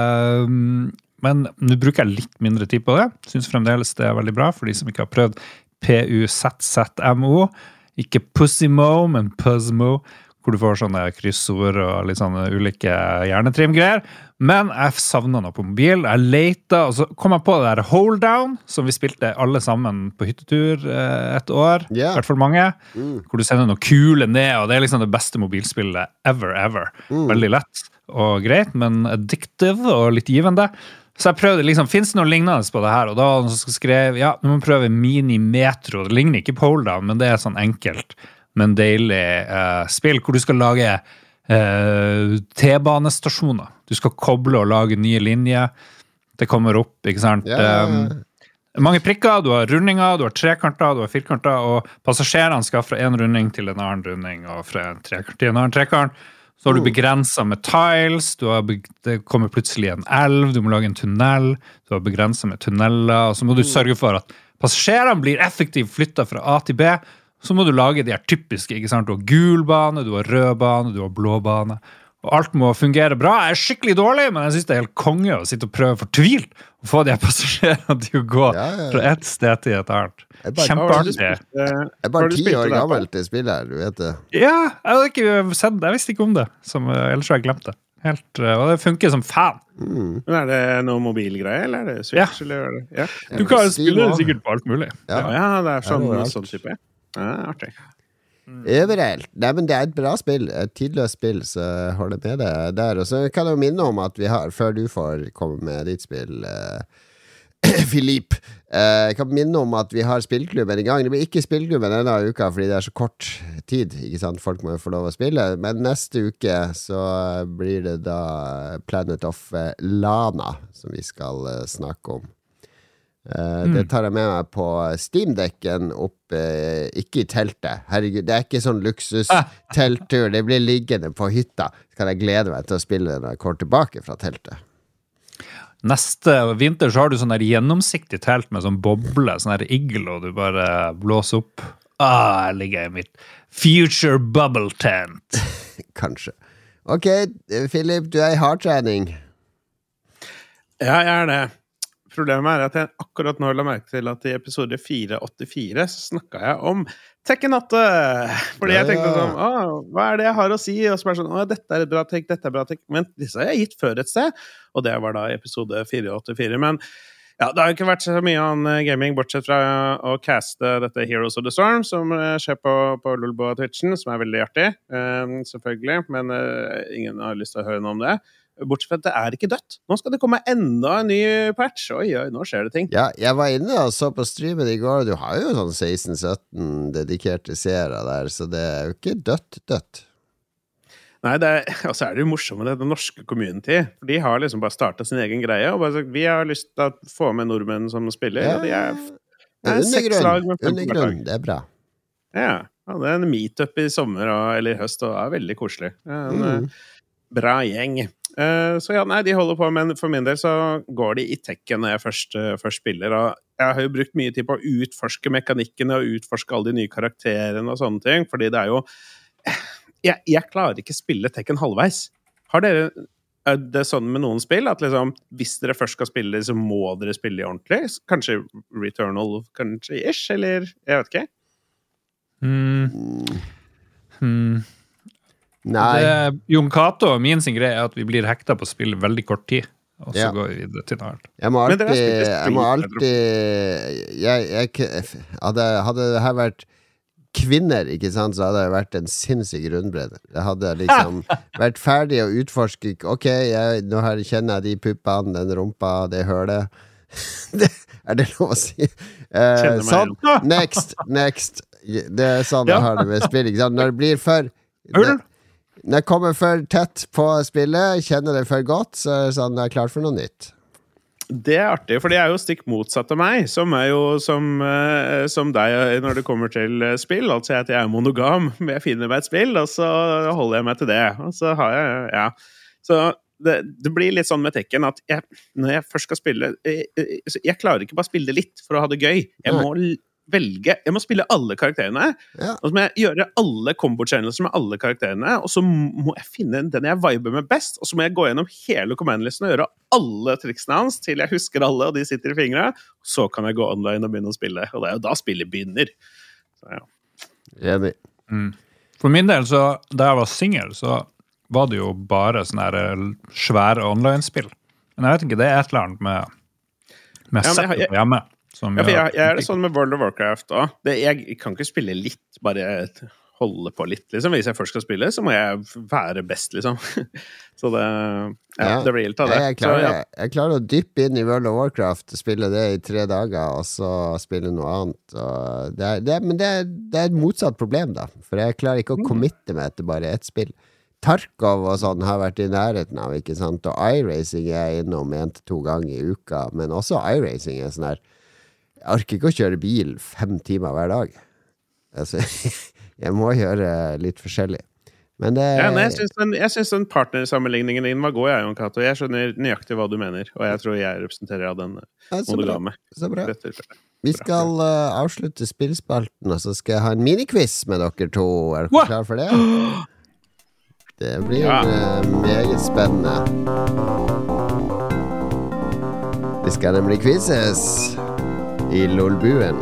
Um, men nå bruker jeg litt mindre tid på det. Synes fremdeles det er veldig bra, for de som ikke har prøvd P U Z Z M O. Ikke Puzzmo, men Puzzmo, hvor du får sånne kryssord og litt sånne ulike hjernetrimgreier. Men jeg savnet noe på mobil. Jeg letet, og så kom jeg på det der Hold Down, som vi spilte alle sammen på hyttetur et år. Yeah. I hvert fall mange. Mm. Hvor du sender noe kule ned, og det er liksom det beste mobilspillet ever, ever. Mm. Veldig lett og greit, men addictive og litt givende. Så jeg prøvde liksom, finnes det noe lignende på det her? Og da var det noen som skrev, ja, nå må vi prøve Mini-Metro. Det ligner ikke på Hold Down, men det er sånn enkelt. Men deilig uh, spill, hvor du skal lage uh, T-banestasjoner. Du skal koble og lage nye linjer. Det kommer opp, ikke sant? Yeah. Um, mange prikker, du har rundinger, du har trekanter, du har firkanter, og passasjerene skal fra en runding til en annen runding, og fra en trekant til en annen trekant. Så har du begrenset med tiles, du har beg- det kommer plutselig en elv, du må lage en tunnel, du har begrenset med tunneler, og så må du sørge for at passasjerene blir effektivt flyttet fra A til B, så må du lage de her typiske, ikke sant? Du har gul bane, du har rød bane, du har blå bane, og alt må fungere bra. Jeg er skikkelig dårlig, men jeg synes det er helt konge å sitte og prøve fortvilt og få de her passasjerene til å gå ja, ja, ja. fra et sted til et annet. Kjempeartig. Jeg er bare ti år gammel til spillet her, du vet det. Ja, jeg hadde ikke sett det. Jeg visste ikke om det, som, ellers har jeg glemt det. Helt, og det funker som fan. Mm. Men er det noe mobilgreie, eller er det Switch? Ja. Eller er det? Ja. Du kan spille det sikkert på alt mulig. Ja, ja det er sånn, sånn type. Ja, artig. Overalt. Nei, men det er et bra spill, et tidløst spill, så jeg holder med det der. Og så kan jeg jo minne om at vi har, før du får komme med ditt spill, uh, Philippe, uh, jeg kan minne om at vi har spillklubben i gang. Det blir ikke spillklubben denne uka, fordi det er så kort tid, ikke sant? Folk må jo få lov å spille. Men neste uke så blir det da Planet of Lana, som vi skal uh, snakke om. Uh, mm. Det tar jeg med meg på Steam-dekken opp, uh, ikke i teltet. Herregud, det er ikke sånn luksus-telttur. Det blir liggende på hytta. Så kan jeg glede meg til å spille når jeg kommer tilbake fra teltet. Neste vinter så har du sånn der gjennomsiktig telt med sånn boble, sånn der igloo, og du bare blåser opp. Ah, jeg ligger i mitt future bubble tent. Kanskje. Ok, Philip, du er i hardtrening. Ja, jeg er det. Problemet er at jeg akkurat nå la merke til at i episode fire åttifire så snakket jeg om Tekken åtte. Fordi jeg tenkte sånn, Åh, hva er det jeg har å si? Og så bare sånn, Åh, dette er et bra tek, dette er bra tek. Men disse har jeg gitt før et sted, og det var da i episode fire åttifire. Men ja, det har ikke vært så mye annen gaming, bortsett fra å caste dette Heroes of the Storm, som skjer på, på Lolbo og Twitchen, som er veldig artig, um, selvfølgelig. Men uh, ingen har lyst til å høre noe om det. Bortsett fra at det er ikke dødt. Nå skal det komme enda en ny patch. Oi, oi, nå skjer det ting. Ja, jeg var inne og så på streamen i går. Du har jo sånn seksten sytten dedikerte seere der, så det er jo ikke dødt, dødt. Nei, det er, altså er det jo morsomt med det, det norske community. For de har liksom bare startet sin egen greie, og bare sagt, vi har lyst til å få med nordmenn som spiller, ja, og de er, det er seks lag med fem undergrunn, det er bra. Ja, ja, det er en meetup i sommer, og, eller i høst, og det er veldig koselig. Ja, en mm. bra gjeng. Uh, så ja, nei, de holder på, men for min del så går de i tekken når jeg først, uh, først spiller, og jeg har jo brukt mye tid på å utforske mekanikkene og utforske alle de nye karakterene og sånne ting, fordi det er jo jeg, jeg klarer ikke spille tekken halvveis. Har dere, er det sånn med noen spill at liksom, hvis dere først skal spille så må dere spille i ordentlig? Kanskje Returnal, kanskje ish, eller jeg vet ikke. Mm. Hmm. Nei. Det, Jon Cato og min sin greie er at vi blir hekta på å spille veldig kort tid, og så ja. går vi videre til noe annet. Jeg må alltid jeg må alltid jeg, jeg, hadde, hadde det her vært kvinner, ikke sant, så hadde det vært en sinnssyk rundbredde. Det hadde liksom vært ferdig å utforske. Ok, jeg, nå her kjenner jeg de puppene, den rumpa, det hølet. det, er det lov å si? Uh, sånn, next, next. Det er sånn jeg har det med spill, ikke sant? Når det blir for det, når jeg kommer for tett på spillet, kjenner det for godt, så er det sånn, jeg er klar for noe nytt. Det er artig, for det er jo stikk motsatt av meg, som er jo som, uh, som deg når det kommer til spill. Altså at jeg er monogam, men jeg finner meg et spill, og så holder jeg meg til det. Og så har jeg, ja. Så det, det blir litt sånn med tekken at jeg, når jeg først skal spille, jeg, jeg klarer ikke bare spille det litt for å ha det gøy. Jeg må velge, jeg må spille alle karakterene, ja. og så må jeg gjøre alle combo-channels med alle karakterene, og så må jeg finne den jeg viber med best, og så må jeg gå gjennom hele command-listen og gjøre alle triksene hans til jeg husker alle, og de sitter i fingrene, så kan jeg gå online og begynne å spille, og det er jo da spillet begynner. Så, ja. Enig. Mm. For min del, så da jeg var single, så var det jo bare sånne her svære online-spill. Men jeg vet ikke, det er et eller annet med, med ja, settet på hjemme. Som ja, for jeg, jeg er det sånn med World of Warcraft også. Det, jeg kan ikke spille litt, bare holde på litt, liksom. Hvis jeg først skal spille, så må jeg være best, liksom. Så det, ja, ja. Det blir helt av det. Jeg klarer, så, ja. jeg klarer å dyppe inn i World of Warcraft, spille det i tre dager, og så spille noe annet. Og det er, det er, men det er, det er et motsatt problem, da. For jeg klarer ikke å committe meg til bare ett spill. Tarkov og sånn har vært i nærheten av, ikke sant? Og iRacing er innom en til to ganger i uka, men også iRacing er sånn her Jeg orker ikke å kjøre bil fem timer hver dag. Altså, jeg må gjøre litt forskjellig. Men det ja, nei, jeg syns den, jeg synes den partnersammenligningen din var god, jeg, Jon Cato. Jeg skjønner nøyaktig hva du mener, og jeg tror jeg representerer av den ja, monogame. Så bra. Vi skal uh, avslutte spillspalten, og så skal jeg ha en miniquiz med dere to. Er dere klar for det? Det blir ja. uh, meget spennende. Vi skal nemlig quizzes i Lolbuen.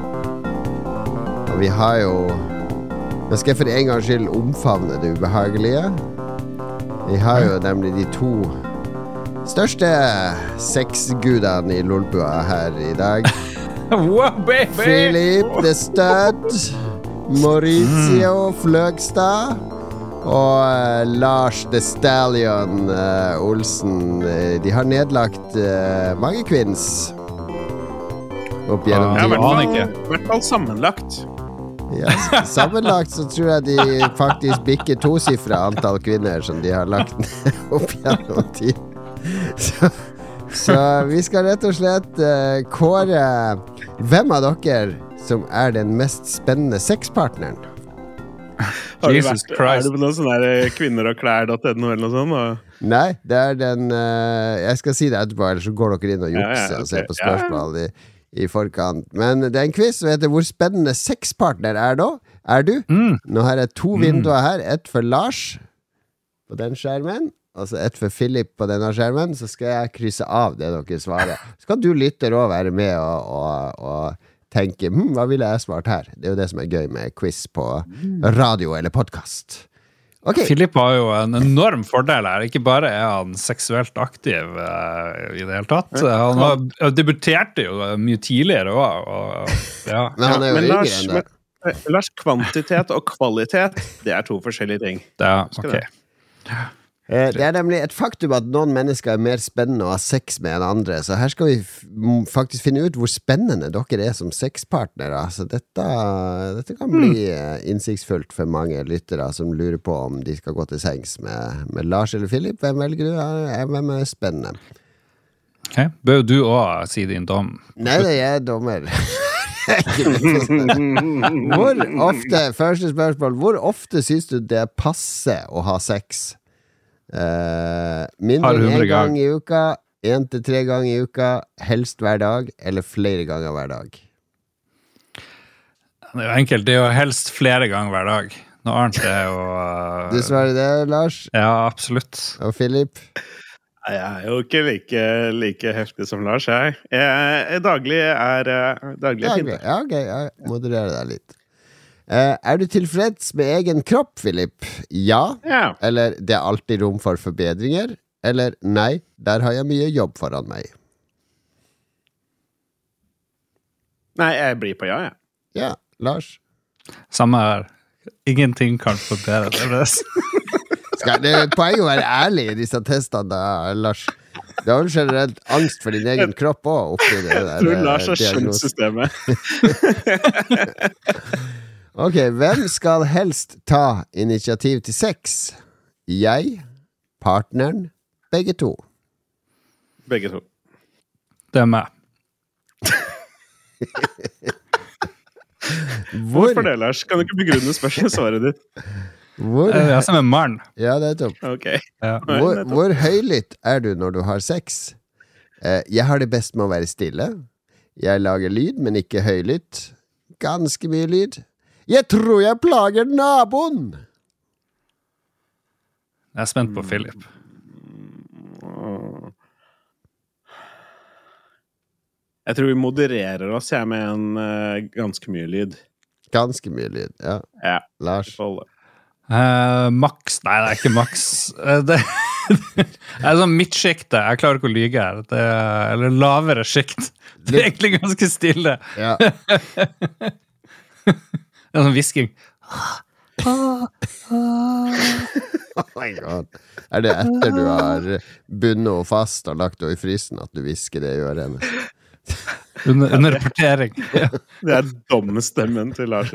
Og vi har jo Nå skal jeg for en gang skyld omfavne det ubehagelige. Vi har jo nemlig de to største sexgudene i Lolbua her i dag. Wow, baby! Philip the Stud, Maurizio Fløgstad og uh, Lars the Stallion uh, Olsen. De har nedlagt uh, mange kvinns opp gjennom ja, tiden. I hvert fall sammenlagt. Ja, sammenlagt så tror jeg de faktisk bikker tosifret antall kvinner som de har lagt ned opp gjennom tid. Så, så vi skal rett og slett uh, kåre hvem av dere som er den mest spennende sexpartneren. Jesus Christ. Er det på noe sånn der kvinner og klær dot no eller noe sånt? Og... Nei, det er den uh, jeg skal si det etterpå, ellers så går dere inn og jukser ja, ja, okay. og ser på spørsmål i i forkant. Men det er en quiz som heter Hvor spennende sexpartner er da? Er du? Mm. Nå har jeg to vinduer her. Et for Lars på den skjermen, og så et for Philip på denne skjermen. Så skal jeg krysse av det dere svarer. Så kan du lytter også være med og, og, og tenke, hm, hva ville jeg svart her? Det er jo det som er gøy med quiz på radio eller podcast. Okay. Philip har jo en enorm fordel her. Ikke bare er han seksuelt aktiv uh, i det hele tatt. Han har debuterte jo mye tidligere også. Ja. Men han er jo men yngre Lars, enn det. Men, Lars, kvantitet og kvalitet, det er to forskjellige ting. Ja, ok. Det er nemlig et faktum at noen mennesker er mer spennende å ha sex med enn andre, så her skal vi f- faktisk finne ut hvor spennende dere er som sexpartnere. Så dette, dette kan bli mm. innsiktsfullt for mange lyttere som lurer på om de skal gå til sengs med, med Lars eller Philip. Hvem velger du? Hvem er spennende? Okay. Bør du også si din dom? Nei, det er dommer. Hvor ofte, første spørsmål, hvor ofte synes du det er passe å ha sex? Uh, mindre enn en gang i uka, en til tre ganger i uka, helst hver dag, eller flere ganger hver dag. Det er jo enkelt, det er jo helst flere ganger hver dag. Noe annet er jo uh... Du svarer det, Lars? Ja, absolutt. Og Philip? Jeg er jo ikke like, like heftig som Lars, jeg. jeg daglig er daglig er fint. Ja, ok, jeg modererer deg litt. Uh, er du tilfreds med egen kropp, Philip? Ja. ja. Eller det er alltid rom for forbedringer? Eller nei, der har jeg mye jobb foran meg. Nei, jeg blir på ja, jeg. Ja, Lars? Samme her. Ingenting kan forbedres. Skal det poenget å være ærlig i disse testene, da, Lars? Du har vel generelt angst for din egen kropp også, oppi det der. Jeg tror Lars har skjønt systemet. Ok, hvem skal helst ta initiativ til sex? Jeg, partneren, begge to. Begge to. Det er meg. Hvor... Hvorfor det, Lars? Kan du ikke begrunne spørsmålet ditt? Hvor... Jeg er som en mann. Ja, det er topp. Okay. Ja. Hvor, hvor høylytt er du når du har sex? Eh, jeg har det best med å være stille. Jeg lager lyd, men ikke høylytt. Ganske mye lyd. Jeg tror jeg plager naboen! Jeg er spent på Philip. Jeg tror vi modererer oss jeg med en uh, ganske mye lyd. Ganske mye lyd, ja. Ja. Lars? Uh, Max. Nei, det er ikke Max. Uh, det, det er sånn midtskiktet. Jeg klarer ikke å lyge her. Det er, eller lavere skikt. Det er egentlig ganske stille. Ja. Det er sånn visking. Oh my God. Er det etter du har bundet henne fast og lagt henne i frysen at du visker det i øret hennes? Under, under rapportering. Ja. Det er dommestemmen til Lars.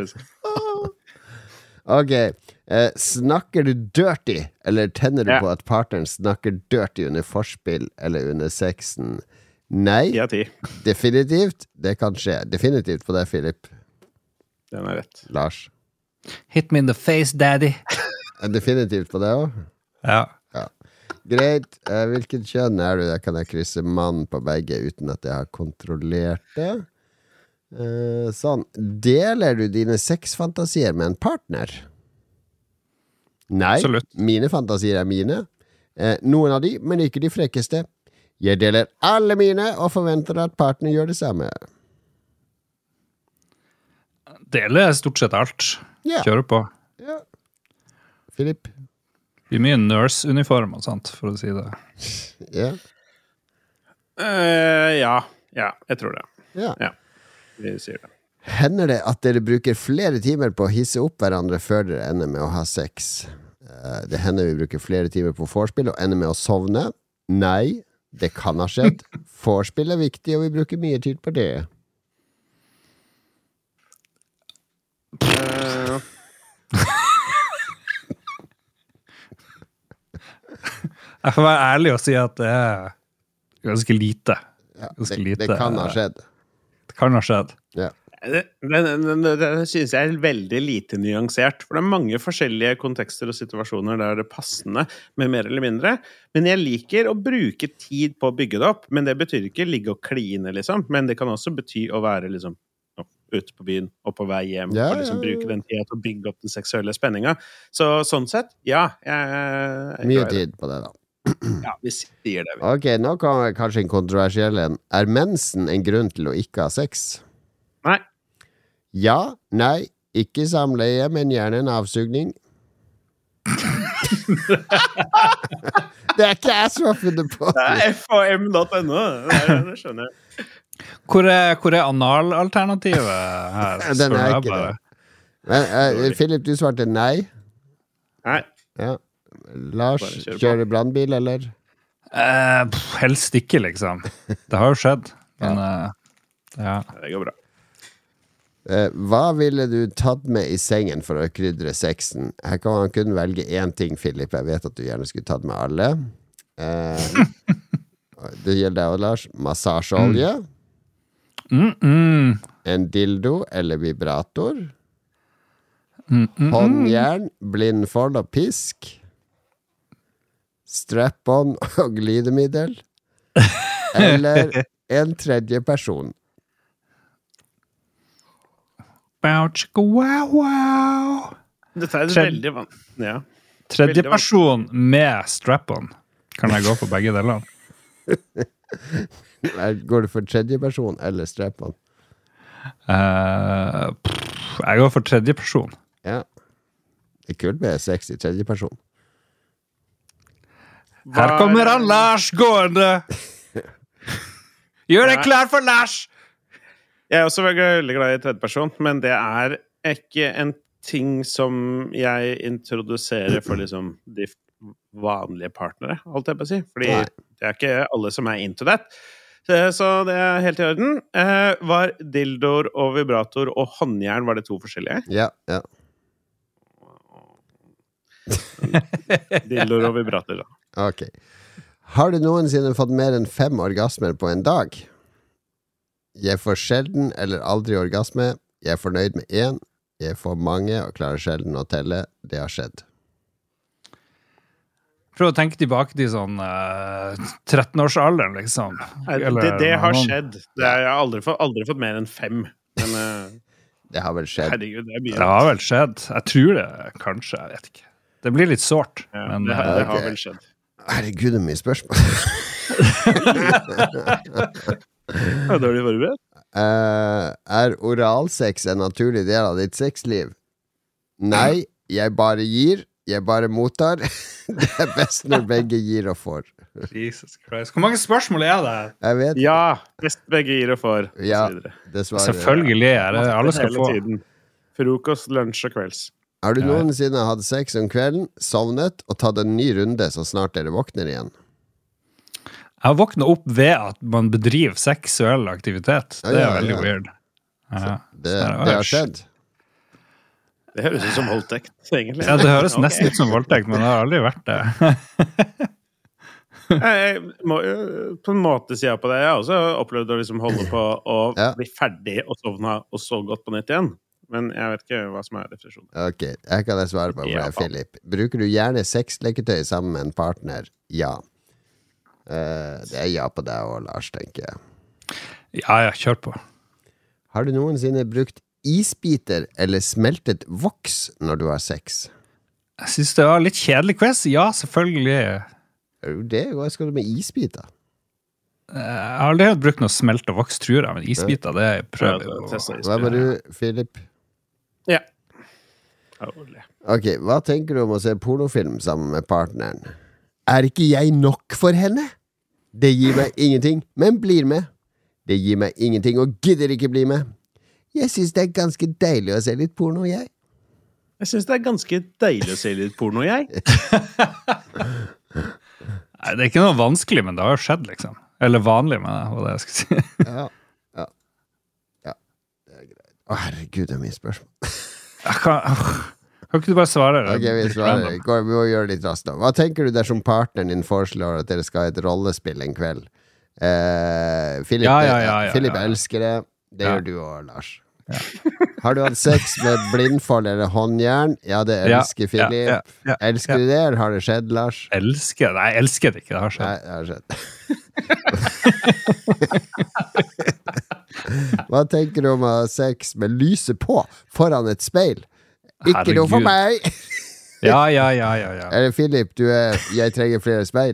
Ok. Eh, snakker du dirty, eller tenner du ja. på at partneren snakker dirty under forspill eller under sexen? Nei, Ti av ti. definitivt. Det kan skje. Definitivt på det, Philip. Den er rett. Lars. Hit me in the face, daddy. Definitivt på det også. Ja. Greit. Eh, hvilket kjønn er du? Der kan jeg krysse mann på begge uten at jeg har kontrollert det. Eh, sånn. Deler du dine sexfantasier med en partner? Nei. Absolutt. Mine fantasier er mine. Eh, noen av de, men ikke de frekkeste. Jeg deler alle mine og forventer at partner gjør det samme. Deler stort sett alt. Ja. Kjører på. Ja. Philip? Det blir mye nurse-uniform og sånt, for å si det. Ja. Uh, ja. Ja, jeg tror det. Ja. Ja, vi sier det. Hender det at dere bruker flere timer på å hisse opp hverandre før dere ender med å ha sex? Eh, Det hender vi bruker flere timer på vorspiel og ender med å sovne. Nei, det kan ha skjedd. Vorspiel er viktig, og vi bruker mye tid på det. Uh, Jeg får være ærlig og si at det er ganske lite. Ja, Ganske det, lite. det kan ha skjedd. Det kan ha skjedd. Ja. det det, det, det, det synes jeg er veldig lite nyansert. For det er mange forskjellige kontekster og situasjoner der det er passende med mer eller mindre. Men jeg liker å bruke tid på å bygge det opp. Men det betyr ikke ligge og kline, liksom. Men det kan også bety å være liksom ute på byen og på vei hjem Ja, og liksom ja, ja. bruke den tiden til å bygge opp den seksuelle spenninga. Så sånn sett, ja. Jeg, jeg, Mye tid på det, da. Ja, vi sier det. Vi. Ok, nå kommer kanskje en kontroversiell en. Er mensen en grunn til å ikke ha sex? Nei. Ja, nei, ikke samleie, men gjerne en avsugning. Det er ikke jeg som har funnet på Det det. er f a m punktum n o. Det, det skjønner jeg. Hvor er, hvor er analalternativet her? Den spør er jeg ikke bare. det. Men, eh, Philip, du svarte nei. Nei. Ja. Lars, Bare kjør på. kjører brannbil, eller? Eh, pff, helst ikke, liksom. Det har jo skjedd. Men eh, ja. Det går bra. Eh, hva ville du tatt med i sengen for å krydre sexen? Her kan man kun velge én ting, Philip. Jeg vet at du gjerne skulle tatt med alle. Eh, det gjelder deg også, Lars. Massasjeolje. Mm, mm. En dildo eller vibrator. Mm, mm, mm. Håndjern, blindfold og pisk. Strap-on og glidemiddel. Eller en tredje person. Bow, chicka, wow, wow. Dette er Tredje- veldig vanskelig. Ja. Tredje person med strap-on. Kan jeg gå for begge delene? Nei, går du for tredje person eller strap-on? Eh, pff, jeg går for tredje person. Ja. Det er kult med sex i tredje person. Her kommer han, Lars, gående! Gjør deg Ja. klar for Lars! Jeg er også veldig veldig glad i tredjeperson, men det er ikke en ting som jeg introduserer for liksom de vanlige partnere, holdt jeg på å si. Fordi Nei. det er ikke alle som er into that. Så, så det er helt i orden. Eh, var dildoer og vibrator og håndjern, var det to forskjellige? Ja, ja. Dildoer og vibrator, da. Ok. Har du noensinne fått mer enn fem orgasmer på en dag? Jeg får sjelden eller aldri orgasme. Jeg er fornøyd med én. Jeg får mange og klarer sjelden å telle. Det har skjedd. Prøv å tenke tilbake til sånn uh, trettenårsalderen, liksom. Nei, Eller det, det har noen- skjedd. Det er, jeg har aldri fått, aldri fått mer enn fem. Men eh, Det har vel skjedd. herregud, det er mye. Det har vel skjedd. Jeg tror det, kanskje. Jeg vet ikke. Det blir litt sårt. Ja, men det, har- eh, det har ok. vel skjedd. Herregud, det er mye spørsmål. Er du dårlig forberedt? Eh, er oralsex en naturlig del av ditt sexliv? Nei, jeg bare gir. Jeg bare mottar. Det er best når begge gir og får. Jesus Christ. Hvor mange spørsmål er det? Jeg vet. Ja, best begge gir og får. og Ja, så videre. det svarer. Selvfølgelig er det. Alle skal Hele få. tiden. Frokost, lunsj og kvelds. Har du Ja. noensinne hatt sex om kvelden, sovnet og tatt en ny runde så snart dere våkner igjen? Jeg har våknet opp ved at man bedriver seksuell aktivitet. Det er Ja, ja, veldig ja. weird. Ja. Det, Så er det har skjedd. Det høres ut som voldtekt, egentlig. Ja, det høres Ok. nesten ut som voldtekt, men det har aldri vært det. Jeg må jo på en måte si ja på det. Jeg har også opplevd å liksom holde på å Ja. bli ferdig og sovne og så godt på nytt igjen. Men jeg vet ikke hva som er definisjonen. Ok, jeg kan jeg svare på for Ja, deg, Philip. Bruker du gjerne sexleketøy sammen med en partner? Ja. Eh, det er ja på deg og Lars, tenker jeg. Ja, ja, kjør på. Har du noensinne brukt isbiter eller smeltet voks når du har sex? Jeg synes det var litt kjedelig quiz. Ja, selvfølgelig. Er du det? Hva skal du med isbiter? Jeg har aldri brukt noe smelt og voks, tror jeg, men isbiter, det prøver jeg Ja, testa jo. Hva med du, Philip? Ja. Ok, hva tenker du om å se pornofilm sammen med partneren? Er ikke jeg nok for henne? Det gir meg ingenting, men blir med. Det gir meg ingenting og gidder ikke bli med. Jeg synes det er ganske deilig å se litt porno, jeg. Jeg synes det er ganske deilig å se litt porno, jeg. Nei, det er ikke noe vanskelig, men det har jo skjedd, liksom. Eller vanlig, med det, var det jeg skulle si. Ja, ja, ja. Det er greit. Å, herregud, det er mye spørsmål. Jeg kan, kan ikke du bare svare? Ok, vi svarer. Gå- Vi må gjøre litt raskt da. Hva tenker du dersom partneren din foreslår at dere skal ha et rollespill en kveld? Eh, Philip, Ja, ja, ja, ja, Philip ja, ja. elsker det. Det Ja. gjør du også, Lars. Har du hatt sex med blindfold eller håndjern? Ja, det elsker Ja, Philip. ja, ja, ja, Elsker du det, eller har det skjedd, Lars? Elsker? Nei, jeg elsker det ikke, det har Nei, skjedd. det har skjedd. Hva tenker du om å ha sex med lyset på foran et speil? Ikke noe for Herregud. meg! Ja, ja, ja, ja, ja. Eller Philip, du er 'jeg trenger flere speil'.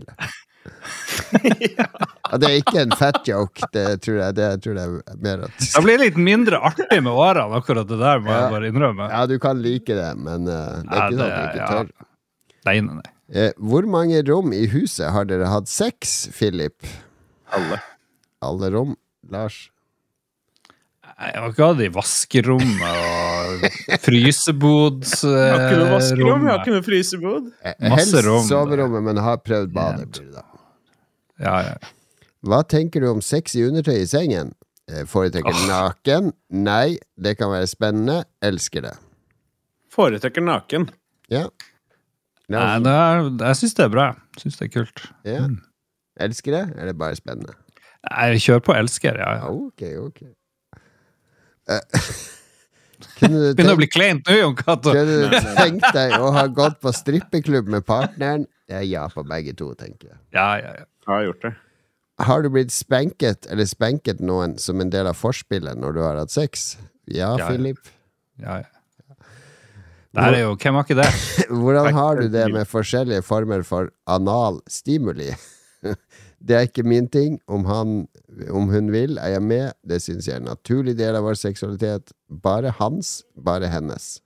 Ja, det er ikke en fat joke, det tror jeg. Det tror jeg er mer at Det blir litt mindre artig med årene, akkurat det der, må Ja. jeg bare innrømme. Ja, du kan like det, men uh, det er Ja, ikke sånn at du det- ikke ja. tør. Nei, nei, nei. Eh, hvor mange rom i huset har dere hatt sex, Philip? Alle. Alle rom? Lars? Jeg har ikke hatt i vaskerommet og frysebod. Jeg har ikke noe vaskerom, jeg har ikke noe frysebod. Eh, Masse Helst rom. soverommet, men har prøvd badet. blir det da. Ja, ja. Hva tenker du om sex i undertøy i sengen? Eh, Foretrekker Åh. naken? Nei, det kan være spennende. Elsker det. Foretrekker naken. Ja. Nei, Lars? det er, jeg syns det er bra. Jeg synes det er kult. Ja. Elsker det? Eller er det bare spennende? Jeg kjører på elsker, ja. ja. Ok, ok. Eh, kunne du Begynner å tenkt, bli kleint nå, Jon Cato. kunne du tenkt deg å ha gått på strippeklubb med partneren? Det er ja på begge to, tenker jeg. Ja, ja, ja. Jeg har gjort det. Har du blitt spenket eller spenket noen som en del av forspillet når du har hatt sex? Ja, Ja, ja. Philip. ja, ja. Det her er jo, hvem har ikke det? Hvordan har du det med forskjellige former for anal stimuli? Det er ikke min ting. Om, han, om hun vil, er jeg med. Det synes jeg er en naturlig del av vår seksualitet. Bare hans, bare hennes.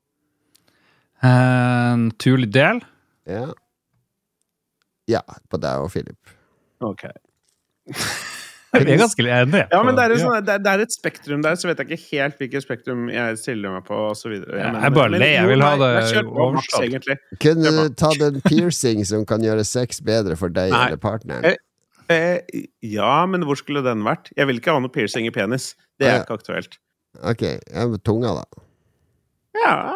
En naturlig del? Ja. Ja, på deg og Philip. Ok. Vi er ganske enige. Ja, men det er, jo Ja. sånn, det, er, det er et spektrum der, så vet jeg ikke helt hvilket spektrum jeg stiller meg på, og så videre. Ja, Men- jeg er bare men- lei, jeg jo, vil ha nei, det jeg kjører på maks, overstått. egentlig. Kunne Det du var- tatt en piercing som kan gjøre sex bedre for deg Nei. eller partneren? Eh, Eh, ja, men hvor skulle den vært? Jeg vil ikke ha noe piercing i penis. Det er Ja. ikke aktuelt. Ok, ja, med tunga da. Ja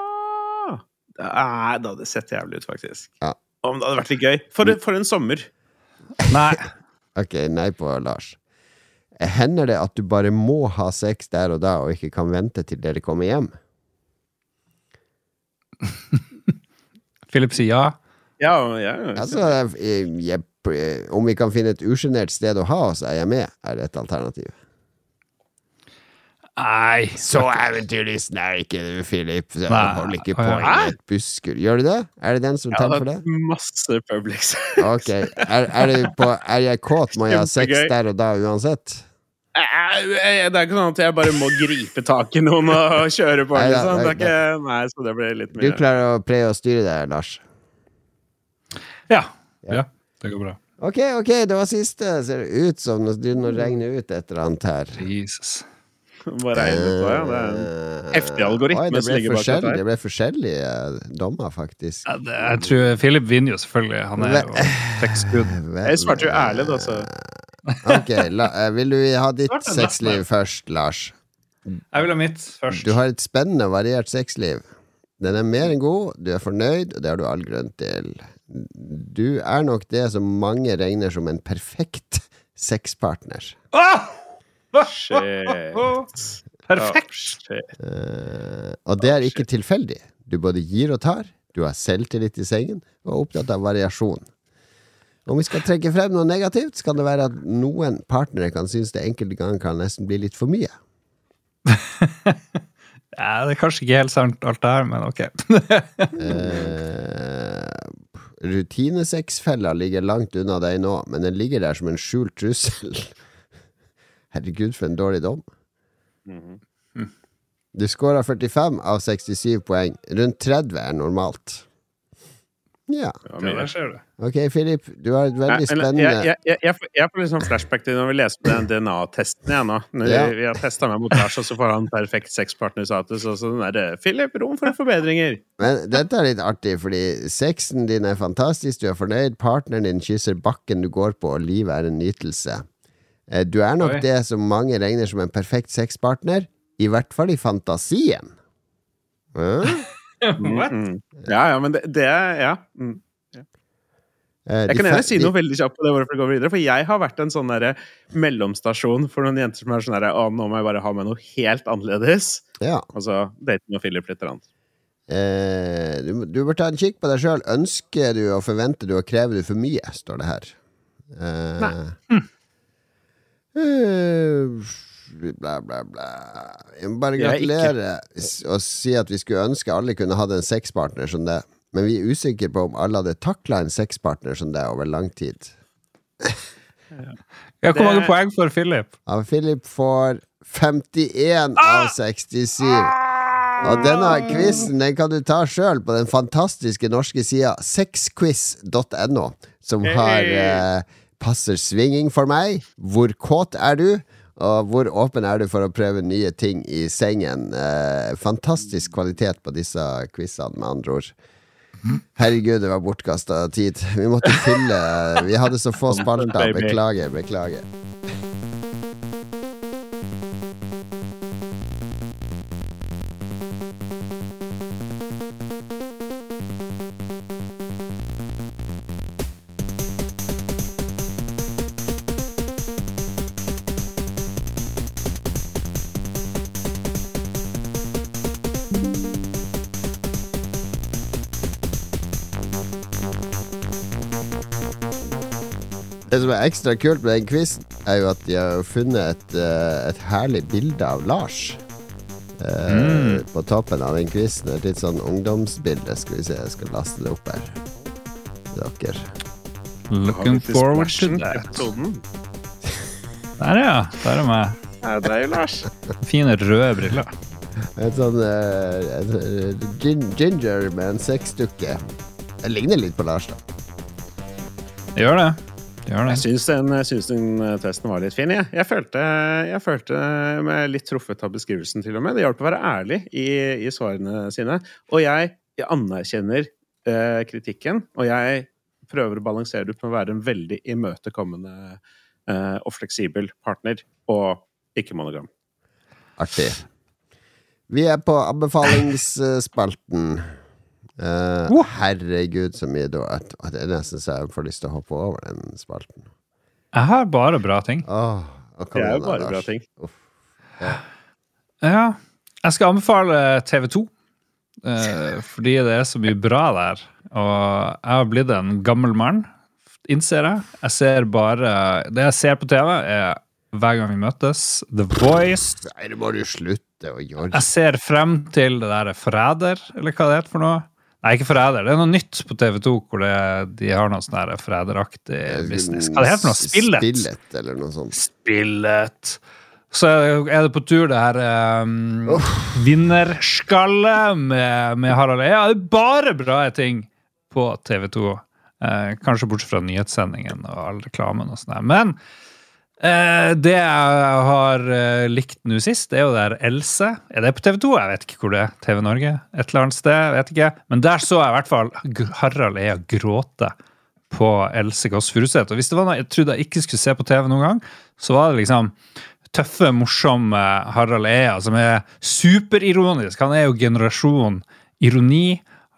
Nei, det hadde sett jævlig ut, faktisk. Ja. Om det hadde vært litt gøy. For, for en sommer. Nei. Ok, nei på Lars. Hender det at du bare må ha sex der og da, og ikke kan vente til dere kommer hjem? Philip sier ja. Ja, ja, ja. Altså, jeg, jeg, om vi kan finne et usjenert sted å ha oss, er jeg med, er et alternativ. Nei. Så eventyrlysten er ikke du, Philip. Jeg Nei. holder ikke Å, på ja. i et busker. Gjør du det? Er det den som Jeg tenner hadde for det? hatt masse Publix. Ok, er, er, det på, er jeg kåt, må jeg ha sex Kjempegøy. der og da uansett? Eh, Det er ikke sånn at jeg bare må gripe tak i noen og kjøre på. Nei, ja, Liksom. Det er nei, ikke, nei, så det blir litt Du mye. klarer å pleie å styre det, Lars. Ja. Ja. Ja, det går bra. Ok, ok, det var siste. Ser det ut som det begynner å regne ut et eller annet her. Jesus. Bare regnet på, ja. Det er en heftig algoritme Oi, det som ble ligger bak dette forskjellig- her. Det ble forskjellige eh, dommer, faktisk. Ja, det, jeg tror Philip vinner jo selvfølgelig. Han er jo sexgud. Jeg svarte jo ærlig, da, så Ok, la, eh, vil du ha ditt Svarte nesten. sexliv først, Lars? Jeg vil ha mitt først. Du har et spennende og variert sexliv. Den er mer enn god, du er fornøyd, og det har du all grunn til. Du er nok det som mange regner som en perfekt sexpartner. Ah! Shit. Perfekt! Oh, shit. Uh, og det er ikke tilfeldig. Du både gir og tar, du har selvtillit i sengen, og er opptatt av variasjon. Om vi skal trekke frem noe negativt, så kan det være at noen partnere kan synes det enkelte ganger kan nesten bli litt for mye. Ja, det er kanskje ikke helt sant alt det her, men ok. uh, Rutineseksfella ligger langt unna deg nå, men den ligger der som en skjult trussel. Herregud, for en dårlig dom. Mm-hmm. Du scorer førtifem av sekstisju poeng. Rundt tretti er normalt. Ja. Ja, der ser du. Ok, Philip, du har et veldig spennende... Jeg, jeg, jeg, jeg, jeg får litt sånn flashback til når vi leser på den D N A-testen igjen nå. Når Ja. vi, vi har testet meg mot Lars, og så får han perfekt sexpartnerstatus, og så den der, Philip, rom for forbedringer. Men dette er litt artig, fordi sexen din er fantastisk, du er fornøyd, partneren din kysser bakken du går på, og livet er en nytelse. Eh, Du er nok Oi. det som mange regner som en perfekt sexpartner, i hvert fall i fantasien. Hæ? What? Mm. Ja, ja, men det, det er, ja. Mm. Eh, de Jeg kan gjerne fe- si de- noe veldig kjapt på det, hvorfor det går videre, for jeg har vært en sånn der mellomstasjon for noen jenter som er sånn der, å, nå må jeg bare ha med noe helt annerledes. Ja. Altså, date med Philip litt eller annet. Eh, du, du bør ta en kikk på deg selv. Ønsker du og forventer du og krever du for mye, står det her. Eh, Nei. eh, bla, bla, bla. Jeg må bare Jeg er ikke- gratulere s- og si at vi skulle ønske alle kunne hatt en sexpartner som det. Men vi er usikre på om alle hadde taklet en sexpartner som det over lang tid. Ja, hvor mange Det- poeng for Philip? Ja, Philip får femtien av sekstisju. Og denne quizen den kan du ta selv på den fantastiske norske sida sexquiz punktum no, som har eh, passer svinging for meg. Hvor kåt er du? Og hvor åpen er du for å prøve nye ting i sengen? Eh, fantastisk kvalitet på disse quizene, med andre ord. Herregud, det var bortkastet tid. Vi måtte fylle Vi hadde så få spalter. Beklager, beklager. Det som er ekstra kult med den quizen, er jo at de har funnet et, eh, et herlig bilde av Lars. Eh, På toppen av den quizen. Et litt sånn ungdomsbilde. Skal vi se, jeg skal laste det opp her. Dere. Looking forward to that. Episoden. Der ja, der er meg. Ja, det er jo Lars. Fine røde briller. Et sånn eh, et, et gin, ginger med en sexdukke. Det ligner litt på Lars, da. Det gjør det. Det gjør det. Jeg syns den, jeg syns den eh, testen var litt fin. Jeg, jeg, følte, jeg følte meg litt truffet av beskrivelsen, til og med. Det hjalp å være ærlig i, i svarene sine. Og jeg, jeg anerkjenner eh, kritikken, og jeg prøver å balansere det ut med å være en veldig imøtekommende eh, og fleksibel partner, og ikke monogam. Artig. Vi er på anbefalingsspalten. Uh, Uh. herregud, så mye da at, at jeg nesten så jeg får lyst til å hoppe over den spalten. Jeg har bare bra ting. Åh, og Det er jo Karolina, bare Lars. bra ting. Uff. Ja. Ja, jeg skal anbefale T V to, eh, fordi det er så mye bra der. Og jeg har blitt en gammel mann, innser jeg. Jeg ser bare, det jeg ser på T V er hver gang vi møtes, The Voice. Nei, det må du slutte å gjøre. Jeg ser frem til det der Forræder, eller hva det heter for noe. Nei, ikke Forræder, det er noe nytt på T V to, hvor det, de har noe sånn der Forræderaktig business. Hva det heter for noe? Spillet? Spillet, eller noe sånt. Spillet. Så er det på tur det her um, vinnerskalle med, med Harald Eia. Det er bare bra ting på T V to. Eh, kanskje bortsett fra nyhetssendingen og all reklamen og sånn her. Men eh, det jeg har eh, likt nå sist, det er jo der Else. Er det på T V to? Jeg vet ikke hvor det er. T V Norge? Et eller annet sted? Jeg vet ikke. Men der så jeg i hvert fall G- Harald Eia gråte på Else Kåss Furuseth. Og hvis det var noe jeg trodde jeg ikke skulle se på T V noen gang, så var det liksom tøffe, morsomme Harald Eia, som er superironisk. Han er jo generasjon ironi.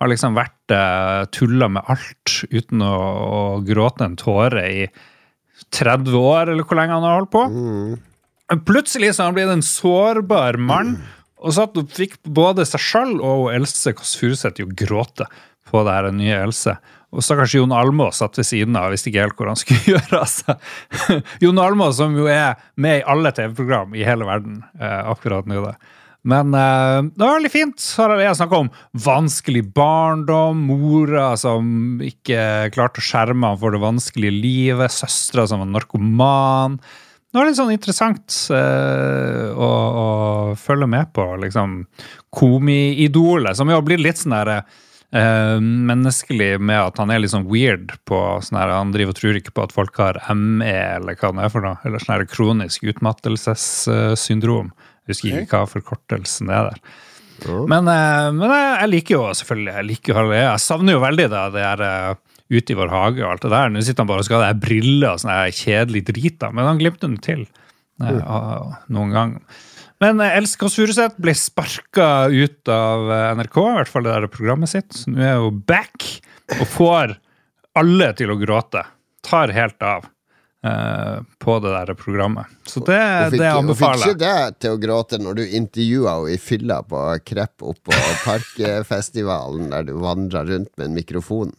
har liksom vært uh, tullet med alt uten å, å gråte en tåre i tretti år, eller hvor lenge han har holdt på. Mm. Plutselig så har han blitt en sårbar mann, og så at du fikk både seg selv og Else Kåss Furuseth jo gråte på det her nye Else. Og så kanskje Jon Almaas satt ved siden av, visste ikke helt hvor han skulle gjøre. Altså. Jon Almaas som jo er med i alle T V-program i hele verden, eh, akkurat nå da. Men eh, det var veldig fint. Så har jeg snakket om vanskelig barndom, mora som ikke klarte å skjerme han for det vanskelige livet, søstre som var narkoman. Det var litt sånn interessant eh, å, å følge med på, liksom, komi-idolet, som jo har blitt litt sånn der Uh, menneskelig med at han er litt sånn weird på sånn her, han driver og tror ikke på at folk har M E eller hva det er for noe, eller sånn her kronisk utmattelsessyndrom. Jeg husker ikke hva forkortelsen er der. Mm. Men, uh, men jeg, jeg liker jo selvfølgelig, jeg liker jo, jeg savner jo veldig da, det er uh, ute i vår hage og alt det der. Nå sitter han bare og skal ha det her briller og sånn her kjedelig drit da, men han glimte den til uh, uh, noen gang. Men Else Kåss Furuseth ble sparket ut av N R K, i hvert fall det der programmet sitt. Nå er hun back, og får alle til å gråte. Tar helt av uh, på det der programmet. Så det, fikk, det anbefaler. Hun fikk ikke det til å gråte når du intervjuet henne i fylla på Krepp opp på Parkfestivalen, der du vandret rundt med en mikrofon.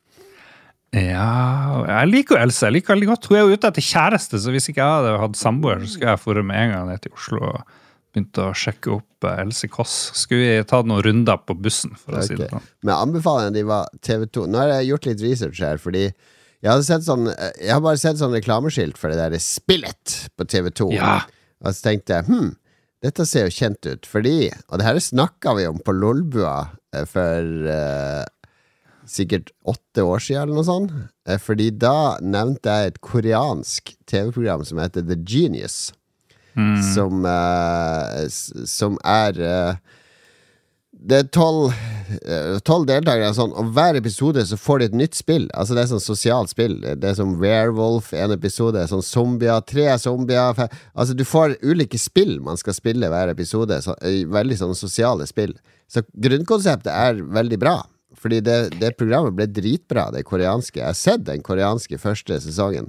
Ja, jeg liker jo Else. Jeg liker veldig godt. Hun er jo ute etter kjæreste, så hvis ikke jeg hadde hatt samboer, så skal jeg få med en gang ned til Oslo og begynte å sjekke opp Else Kåss. Skulle vi ta noen runder på bussen, for å okay. si det sånn. Men anbefalingen de var T V to. Nå har jeg gjort litt research her, fordi jeg, hadde sett sånn, jeg har bare sett sånn reklameskilt for det der Spillet på T V to. Ja. Og så tenkte jeg, hm, dette ser jo kjent ut, fordi, og det her snakket vi om på Lolbua for uh, sikkert åtte år siden eller noe sånt, fordi da nevnte jeg et koreansk T V-program som heter The Genius. Mm. Som, uh, som er uh, det er tolv uh, tolv deltakere sånn, og hver episode så får de et nytt spill. Altså det er sånn sosialt spill. Det er som Werewolf, en episode, sånn zombier, tre zombier, fe- altså du får ulike spill man skal spille hver episode, så, uh, veldig sånn sosiale spill. Så grunnkonseptet er veldig bra, fordi det, det programmet ble dritbra, det koreanske. Jeg har sett den koreanske første sesongen.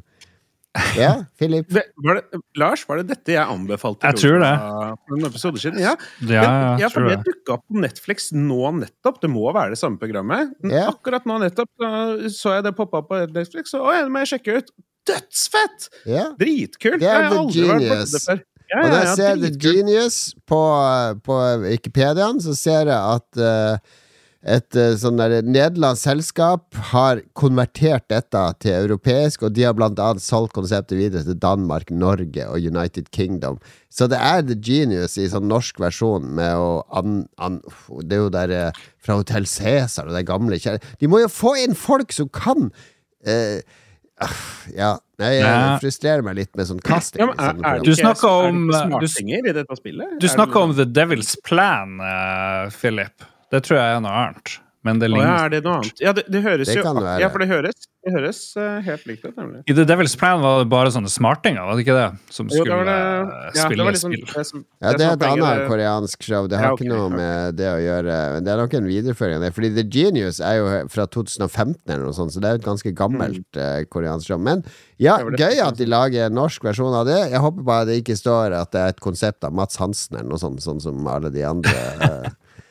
Ja, Philip. Var det, Lars, var det dette jeg anbefalte? Jeg tror det. For en episode siden. Ja, ja, men, ja for det det dukket opp på Netflix nå nettopp. Det må være det samme programmet. Ja. Akkurat nå nettopp så jeg det poppet opp på Netflix, og å, det må jeg sjekke ut. Dødsfett! Ja. Dritkult! Det er Jeg har The aldri vært borte Genius. det før. Ja, Og når ja, jeg ja, ser The dritkult. Genius på, på Wikipediaen, så ser jeg at uh, et uh, sånn der nederlandsk selskap har konvertert dette til europeisk, og de har blant annet solgt konseptet videre til Danmark, Norge og United Kingdom. Så det er The Genius i sånn norsk versjon med å an, an, det er jo der uh, fra Hotel Cæsar og det gamle kjære. De må jo få inn folk som kan uh, uh, ja, nei, jeg Ja. frustrerer meg litt med sånn casting. Ja, men i er, sånne er Du det program. ikke, snakker er det om, ikke uh, du- smartinger i dette spillet? Du Er snakker det, om The Devil's Plan, uh, Philip. Det tror jeg er noe annet. Men det Å, ja, ligner. er det noe annet? Ja, det, det høres Det jo kan det være. Ja, for det høres, det høres uh, helt likt ut, nemlig. I The Devil's Plan var det bare sånne smartinger, var det ikke det? Som Jo, det skulle var det, uh, ja, det spille var liksom, spill. det som, Ja, det er som et poenget, annet det- koreansk show. Det har Ja, ok, ikke noe ok. med det å gjøre. Det er nok en videreføring av det. Fordi The Genius er jo fra to tusen og femten eller noe sånt, så det er jo et ganske gammelt eh, koreansk show. Men ja, Det var det gøy som- at de lager en norsk versjon av det. Jeg håper bare det ikke står at det er et konsept av Mats Hansen eller noe sånt, sånn som alle de andre. eh.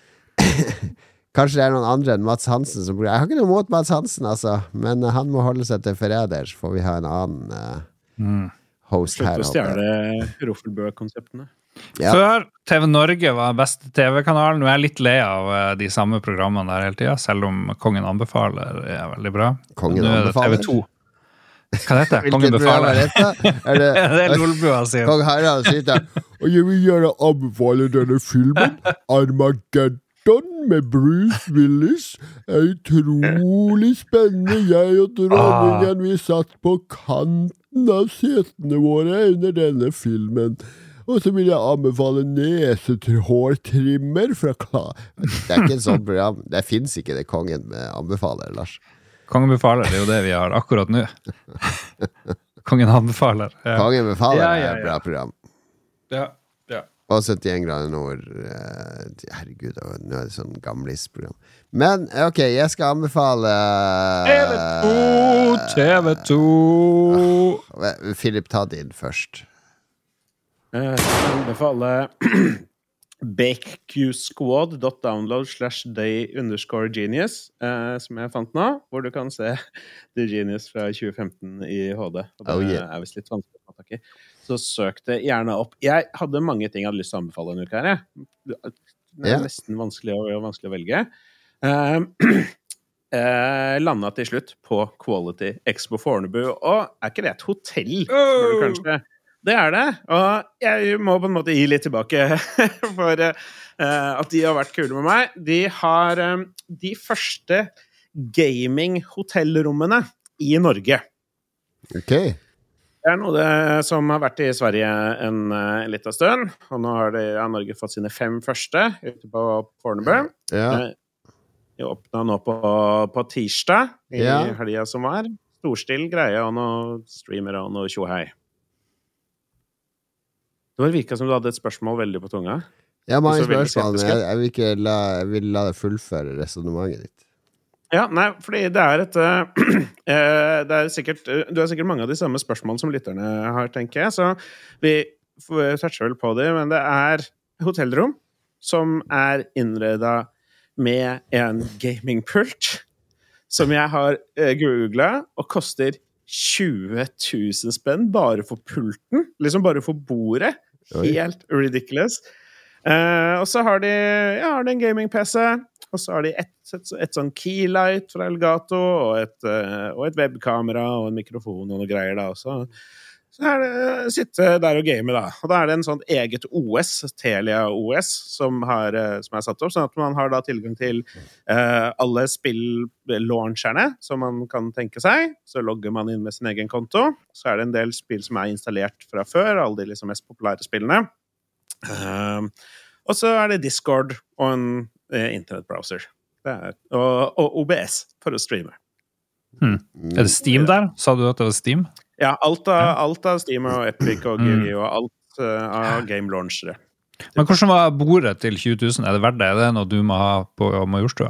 Kanskje det er noen andre enn Mats Hansen som Jeg har ikke noe mot Mats Hansen, altså, men eh, han må holde seg til forræder, så får vi ha en annen eh, Mm. host her. Slutt å håper jeg. stjele Roffelbø-konseptene. Ja. Før T V Norge var beste T V-kanalen. Nå er jeg litt lei av uh, de samme programmene der hele tiden, selv om Kongen anbefaler er veldig bra. Kongen Nå er det anbefaler? T V to. Hva heter det? Kongen Hvilket program er befaler. dette? Er det, Det er Lolbua, sier Kong Harald sitter der. Og jeg vil gjerne anbefale denne filmen Armageddon med Bruce Willis. Er utrolig spennende. Jeg og dronningen vi satt på kanten av setene våre under denne filmen. Og så vil jeg anbefale nesetrimmer fra Klar. Det er ikke et sånt program. Det finnes ikke det Kongen anbefaler, Lars. Kongen befaler, det er jo det vi har akkurat nå. Kongen anbefaler. Ja. Kongen befaler Ja, er ja, et ja. bra program. Ja, ja. Og syttien grader nord. Herregud, nå er det sånn gamlisprogram. Men ok, jeg skal anbefale T V to, T V to. uh, Philip, ta din først. Jeg skal anbefale bakqsquad.download slash day underscore genius, eh, som jeg fant nå, hvor du kan se The Genius fra tjue femten i H D. Og det oh, yeah. er vist litt vanskelig å få tak i. Så søk det gjerne opp. Jeg hadde mange ting jeg hadde lyst til å anbefale en uke her. Det er yeah. nesten vanskelig å, vanskelig å velge. Uh, uh, landet til slutt på Quality Expo Fornebu. Og er ikke det et hotell? Oh. Du kanskje... Det er det, og jeg må på en måte gi litt tilbake for uh, at de har vært kule med meg. De har um, de første gaming-hotellrommene i Norge. Ok. Det er noe det, som har vært i Sverige en, en liten stund, og nå har, de, har Norge fått sine fem første ute på Fornebu. Ja. De åpnet nå på, på tirsdag i ja. helgen som var. Storstill greie og noe streamer og noe tjohei. Det var virket som du hadde et spørsmål veldig på tunga. Ja, mange spørsmål, men jeg, jeg, vil ikke la, jeg vil la deg fullføre resonemanget ditt. Ja, nei, fordi det er et uh, det er sikkert, du har sikkert mange av de samme spørsmålene som lytterne har, tenker jeg, så vi toucher vel på det, men det er hotellrom som er innredet med en gamingpult som jeg har uh, googlet, og koster tjue tusen spenn bare for pulten, liksom bare for bordet. Helt Oi. Ridiculous. Uh, og så har de, ja, har de en gaming-P C, og så har de et, et, et sånn keylight fra Elgato, og et, uh, og et webkamera, og en mikrofon og noe greier da også. Så er det sitte der og game da. Og da er det en sånn eget O S, Telia O S, som, har, som er satt opp, sånn at man har da tilgang til uh, alle spill-launcherne som man kan tenke seg. Så logger man inn med sin egen konto. Så er det en del spill som er installert fra før, alle de liksom mest populære spillene. Uh, og så er det Discord og en uh, internettbrowser. Det er, og, og O B S for å streame. Hmm. Er det Steam der? Sa du at det var Steam? Ja, alt av, alt av Steam og Epic og G G og alt uh, av game launchere. Men hvordan var bordet til tjue tusen? Er det verdt det? Er det noe du må ha på Majorstua?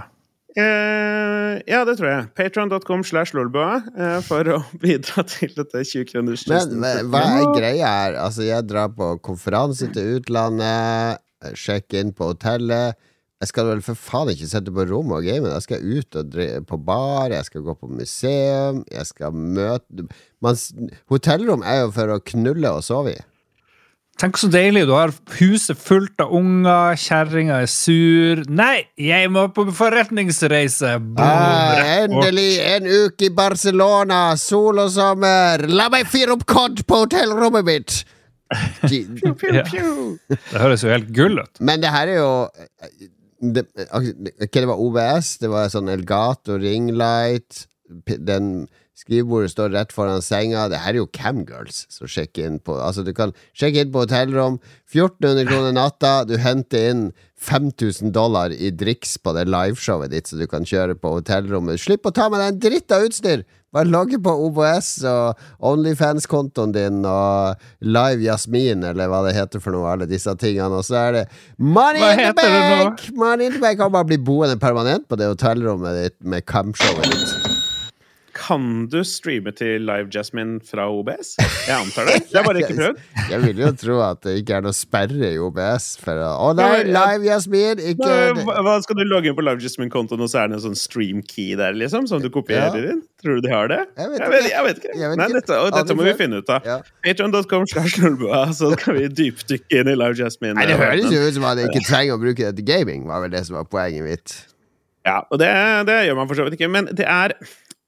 Uh, ja, det tror jeg. Patreon dot com slash lolbua uh, for å bidra til dette tjue kroners Men, men hva er greia her? Altså, jeg drar på konferanse til utlandet, sjekker inn på hotellet. Jeg skal vel for faen ikke sette på rom og game. Jeg skal ut og drive på bar, jeg skal gå på museum, jeg skal møte Man, hotellrom er jo for å knulle og sove i. Tenk så deilig, du har huset fullt av unger, kjerringa er sur. Nei, jeg må på forretningsreise. Ah, endelig en uke i Barcelona, sol og sommer. La meg fyre opp kod på hotellrommet mitt. Pew, pew, pew. Det høres jo helt gull ut. Men det her er jo det, okay, det var O B S, det var sånn Elgato ringlight, den skrivebordet står rett foran senga. Det her er jo camgirls som sjekker inn på, altså du kan sjekke inn på hotellrom, fjorten hundre kroner natta, du henter inn fem tusen dollar i driks på det liveshowet ditt, så du kan kjøre på hotellrommet. Slipp å ta med deg en dritt av utstyr. Bare logge på O B S og OnlyFans-kontoen din og Live Jasmin, eller hva det heter for noe, alle disse tingene, og så er det Money hva in the bank! Money in the bank! Kan bare bli boende permanent på det hotellrommet ditt med camshowet ditt. Kan du streame til Live Jasmine fra O B S? Jeg antar det. Det er bare ikke prøvd. Jeg vil jo tro at det ikke er noe sperre i O B S for å... Å nei, Live Jasmine, ikke... Nei, hva skal du logge inn på Live Jasmine-kontoen, og så er det en sånn stream key der, liksom, som du kopierer ja. inn? Tror du de har det? Jeg vet, jeg vet, jeg vet ikke. Jeg vet nei, dette, og dette må vi finne ut av. Ja. Patreon dot com slash lolbua, så skal vi dypdykke inn i Live Jasmine. Nei, det høres jo ut som at jeg ikke trenger å bruke det til gaming, var vel det som var poenget mitt. Ja, og det, det gjør man for så vidt ikke, men det er...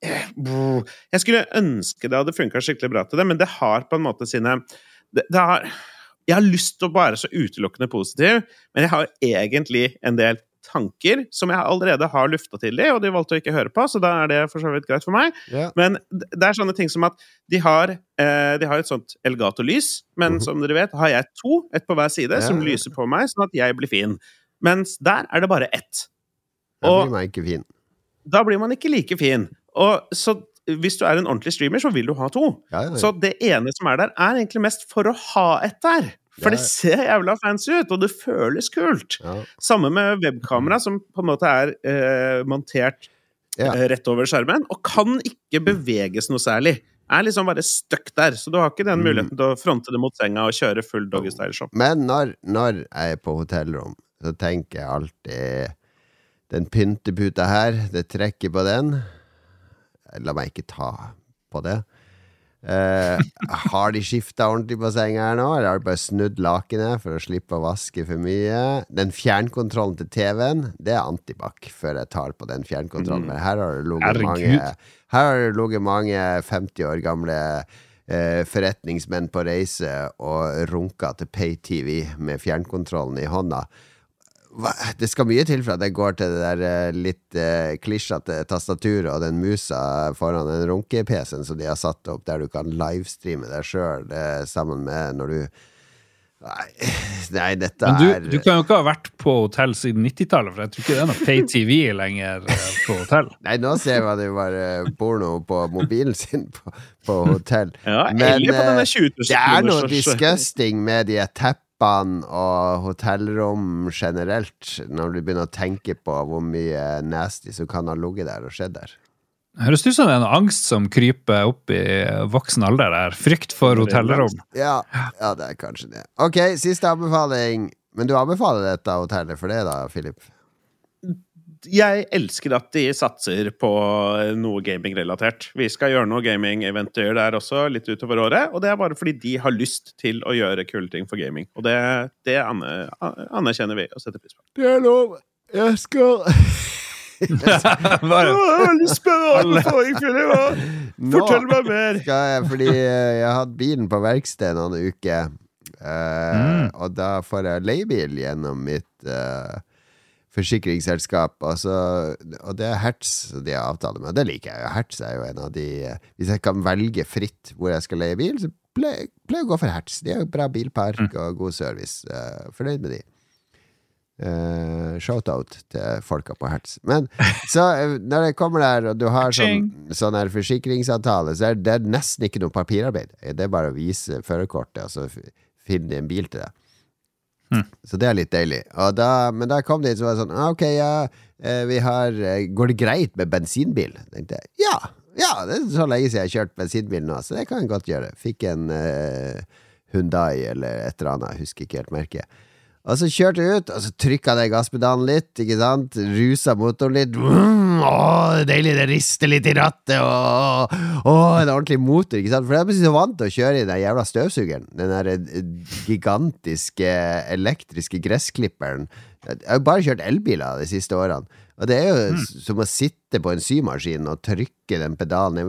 Jeg skulle ønske det hadde funket skikkelig bra til det, men det har på en måte sine det, det har, jeg har lyst til å være så utelukkende positiv, men jeg har egentlig en del tanker som jeg allerede har luftet til dem, og de valgte å ikke høre på, så da er det for så vidt greit for meg. Yeah. Men det er sånne ting som at de har, eh, de har et sånt Elgato-lys, men mm-hmm. som dere vet har jeg to, et på hver side, yeah. som lyser på meg, sånn at jeg blir fin. Mens der er det bare ett. Da blir man ikke fin. Da blir man ikke like fin. Og så hvis du er en ordentlig streamer, så vil du ha to. Ja, ja, ja. Så det ene som er der, er egentlig mest for å ha et der. For Ja. det ser jævla fancy ut, og det føles kult. Ja. Samme med webkamera, som på en måte er eh, montert Ja. eh, rett over skjermen, og kan ikke beveges noe særlig. Er liksom bare stuck der, så du har ikke den muligheten til å fronte det mot senga og kjøre full doggy-style-shop. Men når, når jeg er på hotellrom, så tenker jeg alltid den pynteputa her, det trekker på den. La meg ikke ta på det. Uh, har de skiftet ordentlig på senga her nå, eller har de bare snudd lakenet for å slippe å vaske for mye? Den fjernkontrollen til T V-en, det er antibac før jeg tar på den fjernkontrollen. Men her har det ligget mange, her har det ligget mange femti år gamle uh, forretningsmenn på reise og runka til pay-T V med fjernkontrollen i hånda. Hva? Det skal mye til for at jeg går til det der uh, litt uh, klisjete tastaturet og den musa foran den runke-P C-en som de har satt opp, der du kan livestreame deg selv uh, sammen med når du Nei, nei dette Men du, er du kan jo ikke ha vært på hotell siden nittitallet, for jeg tror ikke det er noe pay-T V lenger uh, på hotell. Nei, nå ser man jo bare porno på mobilen sin på, på hotell. Ja, Men eller på denne uh, tjue tusen det er noe kroners- disgusting med de teppene og hotellrom generelt, når du begynner å tenke på hvor mye nasty som kan ha ligget der og skjedd der. Høres det ut som det er en angst som kryper opp i voksen alder der? Frykt for hotellrom. Ja, ja, det er kanskje det. Ok, siste anbefaling. Men du anbefaler dette hotellet for det da, Philip? Jeg elsker at de satser på noe gaming-relatert. Vi skal gjøre noe gaming-eventyr der også, litt utover året, og det er bare fordi de har lyst til å gjøre kule ting for gaming. Og det, det anne, anerkjenner vi og setter pris på. Det er lov. Jeg skal... Bare, Veldig spennende anbefaling, Philip! Fortell meg mer! Skal jeg, fordi jeg har hatt bilen på verksted noen uker, uh, mm. og da får jeg leiebil gjennom mitt... Uh, forsikringsselskap, altså, og det er Hertz de har avtale med, og det liker jeg jo. Hertz er jo en av de, hvis jeg kan velge fritt hvor jeg skal leie bil, så pleier jeg å gå for Hertz. De har jo bra bilpark mm. og god service. Uh, fornøyd med de. Uh, shout-out til folka på Hertz. Men så når jeg kommer der, og du har sånn, sånn her forsikringsavtale, så er det nesten ikke noe papirarbeid. Det er bare å vise førerkortet, og så finner de en bil til deg. Hmm. Så det er litt deilig og da, men da kom det så var det sånn ah, ok, ja, vi har går det greit med bensinbil? Tenkte jeg, ja, ja, det er så lenge siden jeg har kjørt bensinbil nå, så det kan jeg godt gjøre. Fikk en uh, Hyundai eller et eller annet, jeg husker ikke helt merket. Og så kjørte jeg ut, og så trykket jeg gasspedalen litt, ikke sant? Rusa motoren litt. Mm, åh, det er deilig, det rister litt i rattet. Åh, åh, en ordentlig motor, ikke sant? For jeg er så vant til å kjøre i den jævla støvsugeren. Den der gigantiske elektriske gressklipperen. Jeg har jo bare kjørt elbiler de siste årene. Og det er jo mm. som å sitte på en symaskin og trykke den pedalen.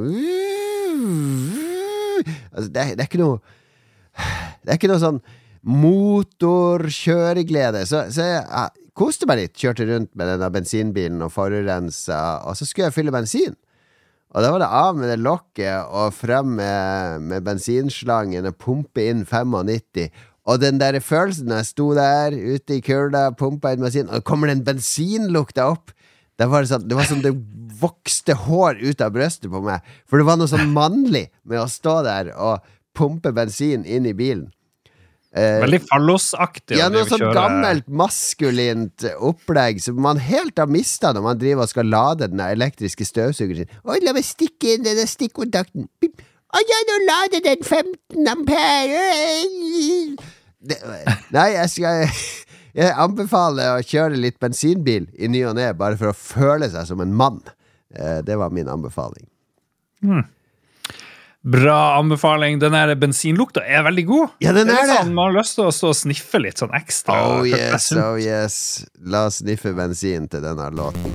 Altså, det er, det er ikke noe... Det er ikke noe sånn motorkjøreglede, så, så jeg ja, koste meg litt, kjørte rundt med denne bensinbilen og forurensa, og så skulle jeg fylle bensin, og da var det av med det lokket og frem med, med bensinslangen og pumpe inn nittifem, og den der følelsen når jeg sto der ute i kurda, pumpa inn bensin, og kommer den bensinlukta opp, det var, sånn, det var som det vokste hår ut av brøstet på meg, for det var noe sånn mannlig med å stå der og pumpe bensin inn i bilen. Eh, Veldig fallosaktig. Ja, noe sånn gammelt, maskulint opplegg som man helt har mistet når man driver og skal lade den elektriske støvsugeren sin. Oi, la meg stikke inn denne stikkontakten. Å ja, nå lader den femten ampere. Det, nei, jeg skal jeg anbefaler å kjøre litt bensinbil i ny og ned, bare for å føle seg som en mann. Eh, det var min anbefaling. Hmm. Bra anbefaling. Den her bensinlukta er veldig god. Ja, den er det. Sånn, man har lyst til å stå og sniffe litt sånn ekstra. Oh yes, oh yes. La oss sniffe bensin til denne låten.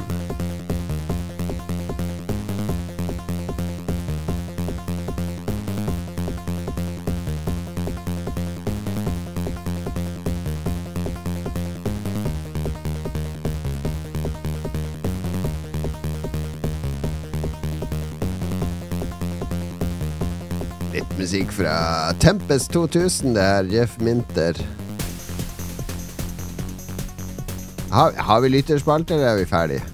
Musikk fra Tempest to tusen, det er Jeff Minter. Har, har vi lytterspalte, eller er vi ferdige?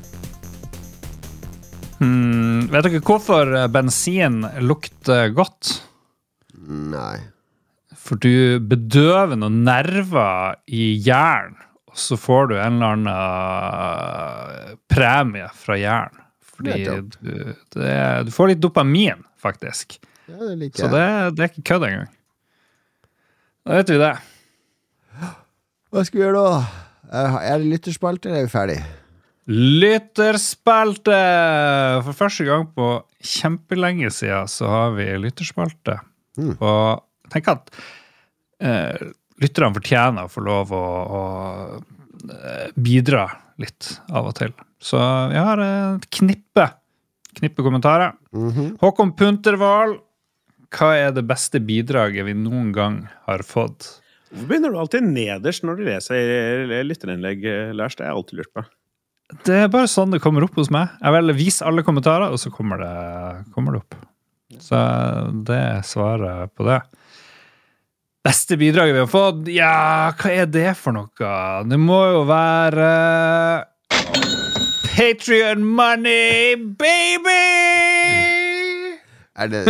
Hmm, vet dere hvorfor bensin lukter godt? Nei. For du bedøver noen nerver i hjernen, og så får du en eller annen premie fra hjernen. Fordi du, det, du får litt dopamin, faktisk. Ja, det liker så det, det er ikke kødd engang. Da vet vi det. Hva skal vi gjøre da? Er det lytterspalte, eller er vi ferdig? Lytterspalte! For første gang på kjempelenge siden så har vi lytterspalte. Mm. Og jeg tenker at eh, lytterne fortjener å få lov å, å bidra litt av og til. Så jeg har et knippe, knippe kommentarer. Mm-hmm. Håkon Punterval, hva er det beste bidraget vi noen gang har fått? Hvorfor begynner du alltid nederst når du leser lytterinnlegg, Lars? Det er jeg alltid lurt på. Det er bare sånn det kommer opp hos meg. Jeg vil vise alle kommentarer, og så kommer det, kommer det opp. Så det er svaret på det. Beste bidraget vi har fått? Ja, hva er det for noe? Det må jo være Patreon money, baby! Er det...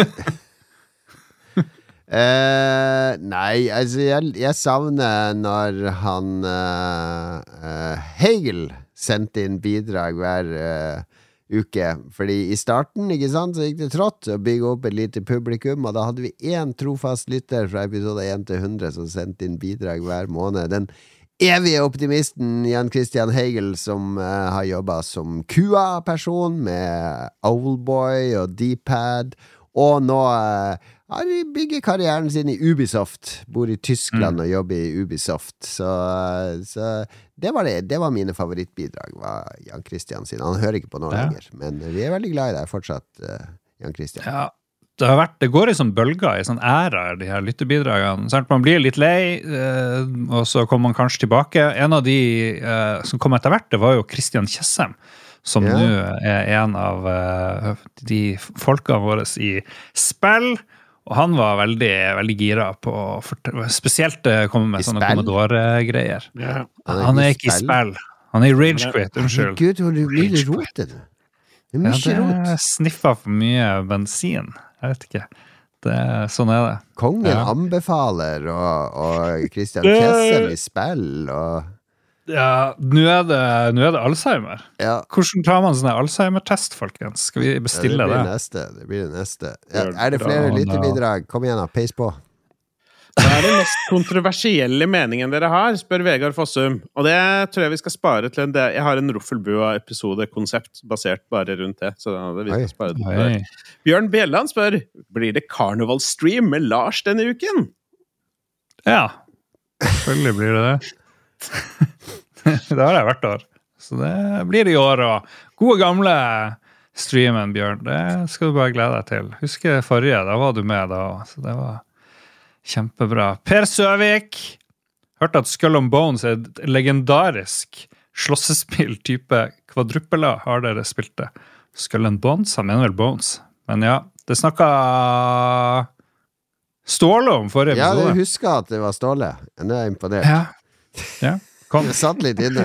Uh, nei, altså jeg, jeg savner når han uh, uh, Hegel sendte inn bidrag hver uh, uke, fordi i starten, ikke sant, så gikk det trått å bygge opp et lite publikum, og da hadde vi en trofast lytter fra episode én til hundre som sendte inn bidrag hver måned. Den evige optimisten Jan Christian Hegel, som uh, har jobbet som Q A-person med Owlboy og D-Pad, og nå uh, har bygget karrieren sin i Ubisoft, bor i Tyskland mm. og jobber i Ubisoft, så, så det var det, det var mine favorittbidrag, var Jan Christian sin. Han hører ikke på noe ja. lenger, men vi er veldig glad i deg fortsatt, uh, Jan Christian. Ja, det har vært, det går i sånn bølger, i sånn æra, de her lyttebidragene. Sånn, man blir litt lei, uh, og så kommer man kanskje tilbake. En av de uh, som kom etter hvert, det var jo Christian Kjessem, som ja. nå er en av uh, de folkene våre i spill. Og han var veldig, veldig gira på å spesielt komme med I sånne Commodore-greier. Ja. Han, han er ikke i spill. Han er i Ragequit, unnskyld. Gud, hvor blir det rotet? Det er mye ja, rot. Det sniffer for mye bensin. Jeg vet ikke. Det, sånn er det. Kongen ja. anbefaler, og, og Christian Kjessem i spill, og... Ja, nå er det, nå er det Alzheimer. Ja. Hvordan tar man sånne Alzheimer-test, folkens? Skal vi bestille ja, det? Blir det? Neste, det blir det neste. Ja, er det flere lyttebidrag? Kom igjen da, peis på. Hva er den mest kontroversielle meningen dere har, spør Vegard Fossum. Og det tror jeg vi skal spare til en del. Jeg har en Roffelbua-episode-konsept basert bare rundt det. Så det vi skal spare det der. Bjørn Bjelland spør, blir det Carnival-stream med Lars denne uken? Ja, selvfølgelig blir det det. Det har jeg vært år. Så det blir det i år, og gode gamle streamen, Bjørn. Det skal du bare glede deg til. Husker forrige, da var du med da, så det var kjempebra. Per Søvik, hørte at Skull and Bones er et legendarisk slåssespill type kvadruppela. Har dere spilt det? Skull and Bones? Han mener vel Bones. Men ja, det snakket Ståle om forrige episode. Ja, du husker at det var Ståle. Nå er jeg imponert. Ja. Ja, kom. Det satt litt inne.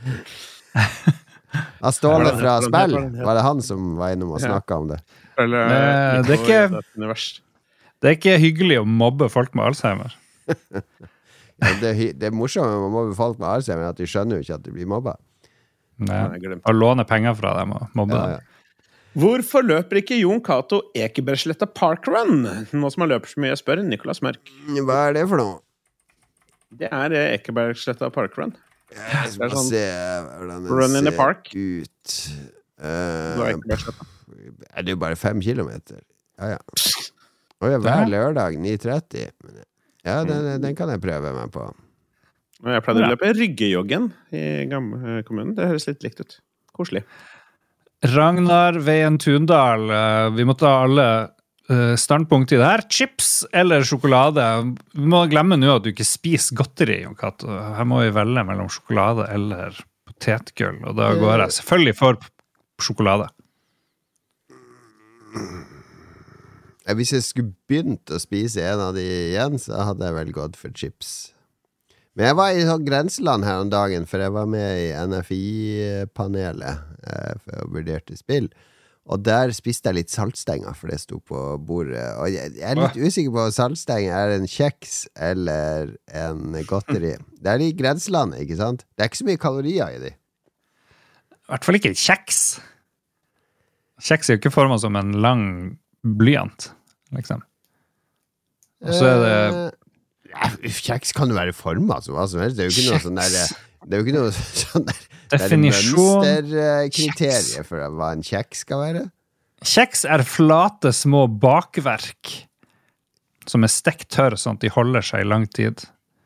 Han Ståle fra spill, var det han som var innom og snakket om det? Eller, det, det, er ikke, det er ikke hyggelig å mobbe folk med Alzheimer. Ja, det, det er morsomt med å mobbe folk med Alzheimer, at de skjønner jo ikke at de blir mobbet. Nei, og låne penger fra dem og mobbe ja, ja. dem. Hvorfor løper ikke Jon Cato Ekebergsletta Parkrun? Nå som han løper så mye, jeg spør Nicolas Mørk. Hva er det for noe? Det er Ekebergsletta Parkrun. Jeg skal sånn, se hvordan Run in the park. Ut. Uh, er det jo bare fem kilometer? Ja, ja. Og jeg hver lørdag ni tretti. Ja, den, den kan jeg prøve meg på. Jeg pleide å løpe Ryggejoggen i gamle kommunen. Det høres litt likt ut. Koselig. Ragnar Veien Tundal, vi måtte ha alle standpunkt i det her. Chips eller sjokolade? Vi må glemme nå at du ikke spiser godteri, Jon Cato. Her må vi velge mellom sjokolade eller potetgull, og da går jeg selvfølgelig for sjokolade. Hvis jeg skulle begynt å spise en av de igjen, så hadde jeg vel gått for chips. Men jeg var i sånn grenseland her om dagen, for jeg var med i N F I-panelet eh, for å vurdere spill. Og der spiste jeg litt saltstenger, for det sto på bordet. Og jeg, jeg er litt usikker på om saltstenger er en kjeks eller en godteri. Det er i grenselandet, ikke sant? Det er ikke så mye kalorier i de. I hvert fall ikke kjeks. Kjeks er jo ikke formet som en lang blyant, liksom. Og så er det... Ja, kjeks kan jo være formet, altså, hva som helst. Det er jo ikke noe sånn der... Det er jo ikke noe sånn der... Definisjon. Det er mønsterkriteriet for hva en kjeks skal være. Kjeks er flate, små bakverk som er stekt tørr, sånn at de holder seg i lang tid.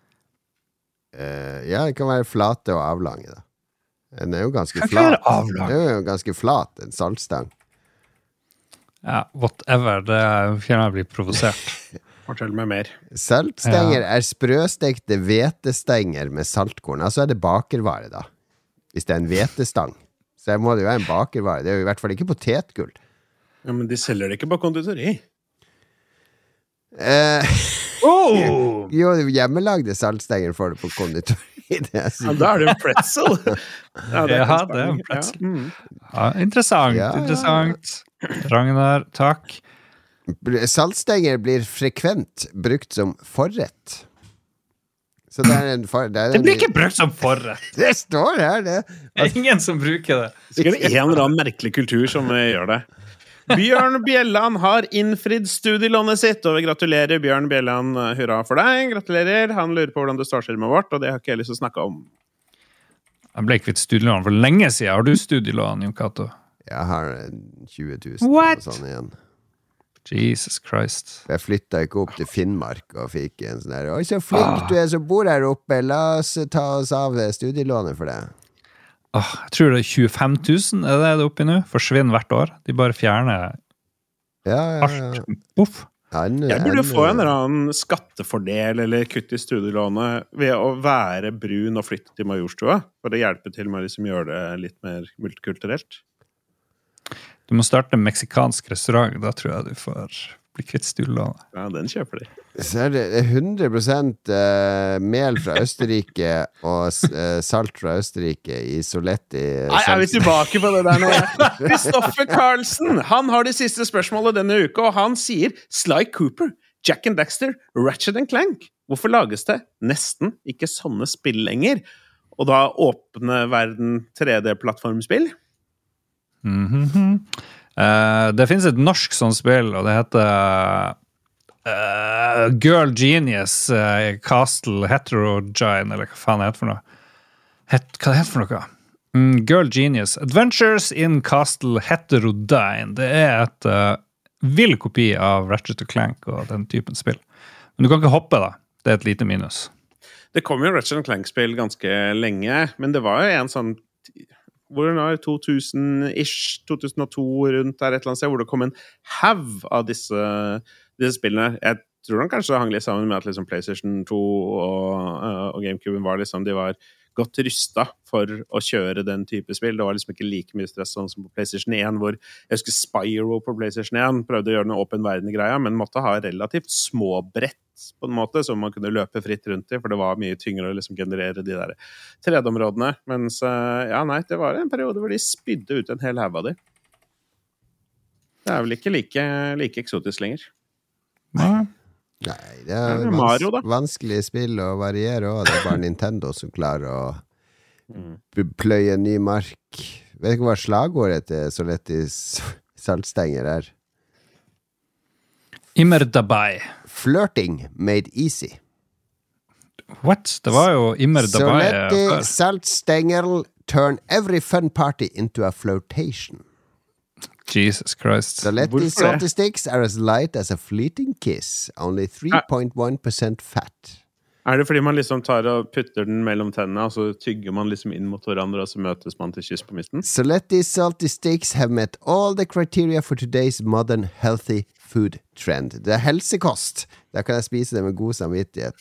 Uh, ja, det kan være flate og avlange, da. Den er jo ganske kan flat. Den er jo ganske flat, en saltstang. Ja, whatever. Det kjenner jeg blir provosert. Fortell meg mer. Saltstenger ja. Er sprøstekte hvetestenger med saltkorn. Altså er det bakervare, da. Hvis det er en hvetestang. Så må det jo være en bakervare. Det er jo i hvert fall ikke potetgull. Ja, men de selger det ikke på konditori. Eh, oh! Jo, hjemmelagde saltstenger får du på konditori. Det er ja, da er det jo pretzel. Ja, det er, ja, det er en pretzel. Ja. Mm. Ja, interessant, ja. interessant. Ragnar, takk. Saltstenger blir frekvent brukt som forrett. Så det er en for, det, er det blir en, ikke brukt som forrett. Det står her, det. Det er ingen som bruker det. Sikkert en eller annen merkelig kultur som gjør det. Bjørn Bjelland har innfridd studielånet sitt, og vi gratulerer Bjørn Bjelland. Hurra for deg. Gratulerer. Han lurer på hvordan det står til med vårt, og det har ikke jeg lyst til å snakke om. Jeg ble kvitt studielån for lenge siden. Har du studielån, Jon Cato? Jeg har tjue tusen What? Og sånn igjen. Jesus Christ. Jeg flyttet ikke opp til Finnmark og fikk en sånn der, oi, så flink ah. du er som bor her oppe, la oss ta oss av studielånet for det. Ah, jeg tror det er tjuefem tusen, er det det oppe i nå? Forsvinner hvert år. De bare fjerner ja, ja, ja. alt. Puff. Jeg burde få en eller annen skattefordel eller kutt i studielånet ved å være brun og flytte til Majorstua, for å hjelpe til med å liksom gjøre det litt mer multikulturelt. Du må starte en meksikansk restaurant, da tror jeg du får bli kvitt studielånet. Ja, den kjøper de. Så er det hundre prosent uh, mel fra Østerrike og uh, salt fra Østerrike i Soletti. Nei, er vi tilbake på det der nå? Kristoffer Carlsen, han har det siste spørsmålet denne uka, og han sier Sly Cooper, Jack and Daxter, Ratchet and Clank. Hvorfor lages det nesten ikke sånne spill lenger? Og da åpne verden tre D-plattformspill? Mm-hmm. uh, det finnes et norsk sånt spill, og det heter uh, Girl Genius uh, Castle Heterodyne, eller hva faen det heter for noe. Het, hva det heter for noe? Mm, Girl Genius Adventures in Castle Heterodyne. Det er et uh, vill kopi av Ratchet and Clank og den typen spill. Men du kan ikke hoppe, da. Det er et lite minus. Det kom jo Ratchet and Clank-spill ganske lenge, men det var jo en sånn hvor det var to tusen-ish, to tusen og to rundt der et eller annet sted, hvor det kom en hav av disse, disse spillene. Jeg tror den kanskje hang litt sammen med at liksom PlayStation to og, og GameCube var liksom, de var godt rustet for å kjøre den type spill. Det var liksom ikke like mye stress sånn som på PlayStation one, hvor jeg husker Spyro på PlayStation one prøvde å gjøre noe åpen verden-greia, men måtte ha relativt små brett på en måte, som man kunne løpe fritt rundt i, for det var mye tyngre å liksom generere de der tre D-områdene. Mens, ja nei, det var en periode hvor de spydde ut en hel haug av de. Det er vel ikke like, like eksotisk lenger. Nei. Nei, det er, det er vans Mario, vanskelig spill å variere også. Det er bare Nintendo som klarer å mm. pløye ny mark. Vet ikke hva slagordet til Solettis saltstenger er? Immer dabei. Flirting made easy. What? Det var jo Immer dabei. Soletti saltstenger turn every fun party into a flirtation. Jesus Christ. Soletti salty sticks are as light as a fleeting kiss. Only three point one percent fat. Er det fordi man liksom tar og putter den mellom tennene, og så tygger man liksom inn mot hverandre, og så møtes man til kyss på midten? Soletti salty sticks have met all the criteria for today's modern healthy food trend. Det er helsekost. Da kan jeg spise det med god samvittighet.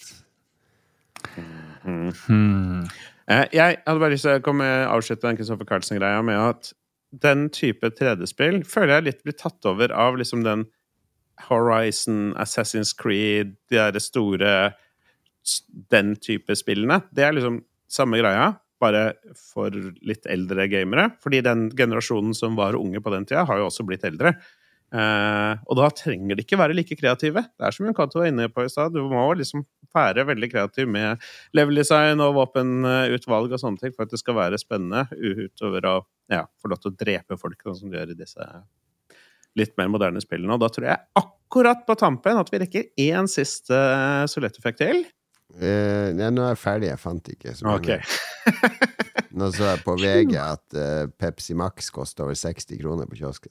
Mm. Hmm. Jeg hadde bare lyst til å komme avslutte den Kristoffer Carlsen-greia med at den type tre D-spill føler jeg litt blir tatt over av liksom den Horizon, Assassin's Creed, de der store den type spillene. Det er liksom samme greia, bare for litt eldre gamere, fordi den generasjonen som var unge på den tida, har jo også blitt eldre. Uh, og da trenger de ikke være like kreative. Det er som Jon Cato var inne på i stad, du må liksom være veldig kreativ med level design og våpenutvalg og sånne ting, for at det skal være spennende utover å ja, få lov til å drepe folk, som de gjør i disse litt mer moderne spillene. Og da tror jeg akkurat på tampen at vi rekker en siste Solette-effekt til. Uh, ja, nå er jeg ferdig, jeg fant ikke så mange. Okay. Nå så jeg på V G at uh, Pepsi Max koster over seksti kroner på kiosken.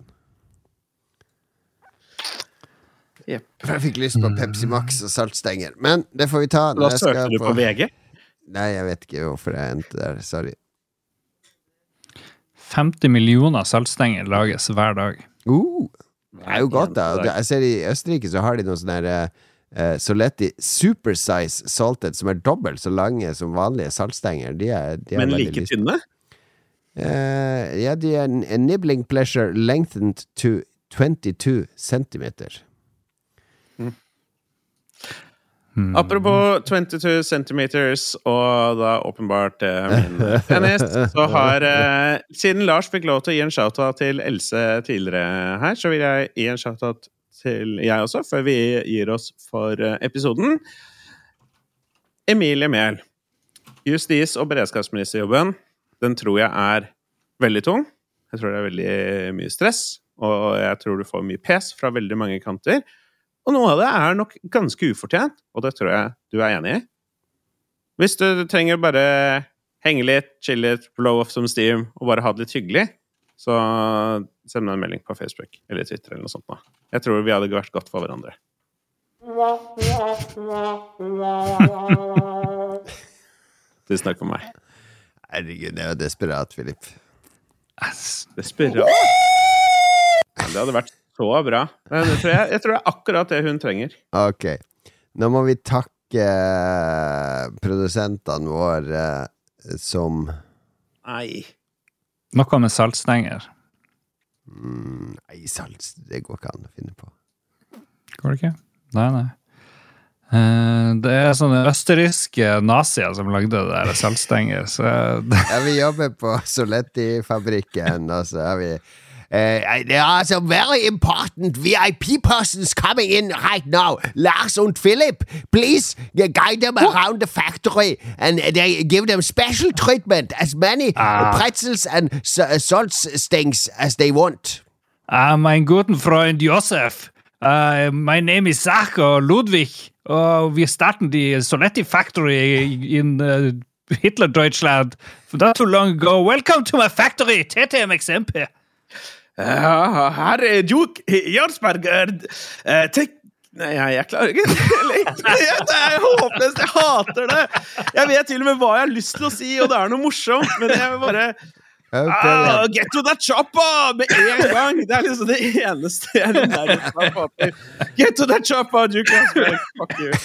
Yep. Jeg fikk lyst på Pepsi Max og saltstenger, men det får vi ta. Da søker du på, på V G? Nei, jeg vet ikke hvorfor jeg endte der, sorry. femti millioner saltstenger lages hver dag. Uh, det er jo godt da. Jeg ser i Østerrike så har de noen sånne her Uh, Soletti Supersize Salted, som er dobbelt så lange som vanlige saltstenger. De er, de er Men like tynne? Uh, ja, de er a nibbling pleasure lengthened to twenty-two centimeter. Mm. Hmm. Apropos twenty-two centimeters, og da åpenbart uh, min penis, så har uh, siden Lars fikk lov til å gi en shoutout til Else tidligere her, så vil jeg gi en shoutout til jeg også, før vi gir oss for episoden. Emilie Mehl. Justis- og beredskapsministerjobben, den tror jeg er veldig tung. Jeg tror det er veldig mye stress, og jeg tror du får mye pes fra veldig mange kanter. Og noe av det er nok ganske ufortjent, og det tror jeg du er enig i. Hvis du trenger bare henge litt, chille litt, blow off some steam, og bare ha det litt hyggelig, så send meg en melding på Facebook eller Twitter eller noe sånt da. Jeg tror vi hadde vært godt for hverandre. Du snakker om meg. Herregud, det er jo desperat, Philip. Desperat? Ja, det hadde vært så bra. Men jeg tror, jeg, jeg tror det er akkurat det hun trenger. Ok. Nå må vi takke produsentene våre som... Nei. Noe med saltstenger. Mm, nei, salt, det går ikke an å finne på. Går det ikke? Nei, nei. Uh, det er sånne østerrikske nazier som lagde det der saltstenger. Så ja, vi jobber på Soletti-fabrikken, og så er vi Uh, there are some very important V I P persons coming in right now. Lars and Philip, please guide them around the factory and they give them special treatment, as many ah. pretzels and salt stings as they want. Uh, mein guten Freund Josef, uh, my name is Sacher Ludwig. Uh, wir starten die Soletti factory in uh, Hitler Deutschland not too long ago. Welcome to my factory, T T M X M P. Ja, her er Juk Jarlsberger. Uh, tek... Nei, jeg klarer ikke det er håpløst, jeg hater det. Jeg vet til og med hva jeg har lyst til å si, og det er noe morsomt, men jeg bare okay, ah, get to that chopper med en gang. Det er liksom det eneste jeg er nærmest. Get to that chopper, Juk Jarlsberg. Fuck you.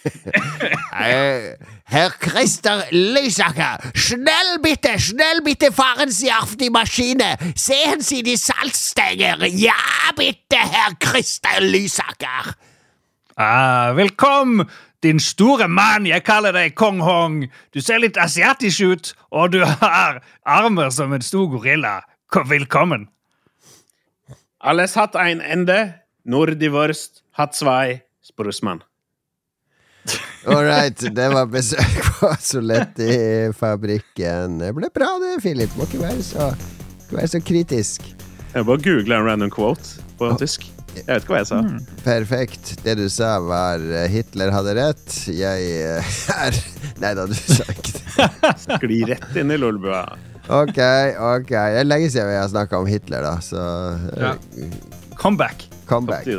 Herr Christer Lysaker, schnell bitte, schnell bitte fahren Sie auf die Maschine. Sehen Sie die Salzstenger? Ja, bitte, Herr Christer Lysaker. Ah, velkommen, din store mann. Jeg kaller deg Kong Hong. Du ser litt asiatisk ut, og du har armer som en stor gorilla. Velkommen. Alles hat ein Ende, nur die Wurst hat zwei, Sprusmann. Alright, det var besøk på Soletti-fabrikken. Det ble bra det, Philip. Må ikke være så, ikke være så kritisk. Jeg bare googlet en random quote på tysk. Jeg vet ikke hva jeg sa. Mm. Perfekt. Det du sa var Hitler hadde rett. Jeg er... Neida, du sa ikke det. Skli rett inn i lolbua. Ok, ok. Det er lenge siden vi har snakket om Hitler da, så... Ja. Comeback. Comeback.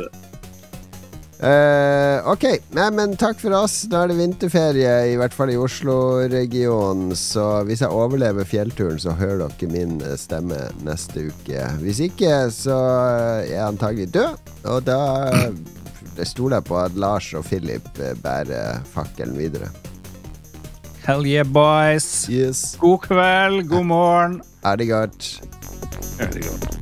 Uh, ok, nei, men takk for oss. Da er det vinterferie, i hvert fall i Oslo-regionen. Så hvis jeg overlever fjellturen, så hører dere min stemme neste uke. Hvis ikke, så er jeg antagelig død. Og da stoler jeg på at Lars og Philip bærer fakkelen videre. Hell yeah, boys. Yes. God kveld, god morgen. Er det godt? Er det godt.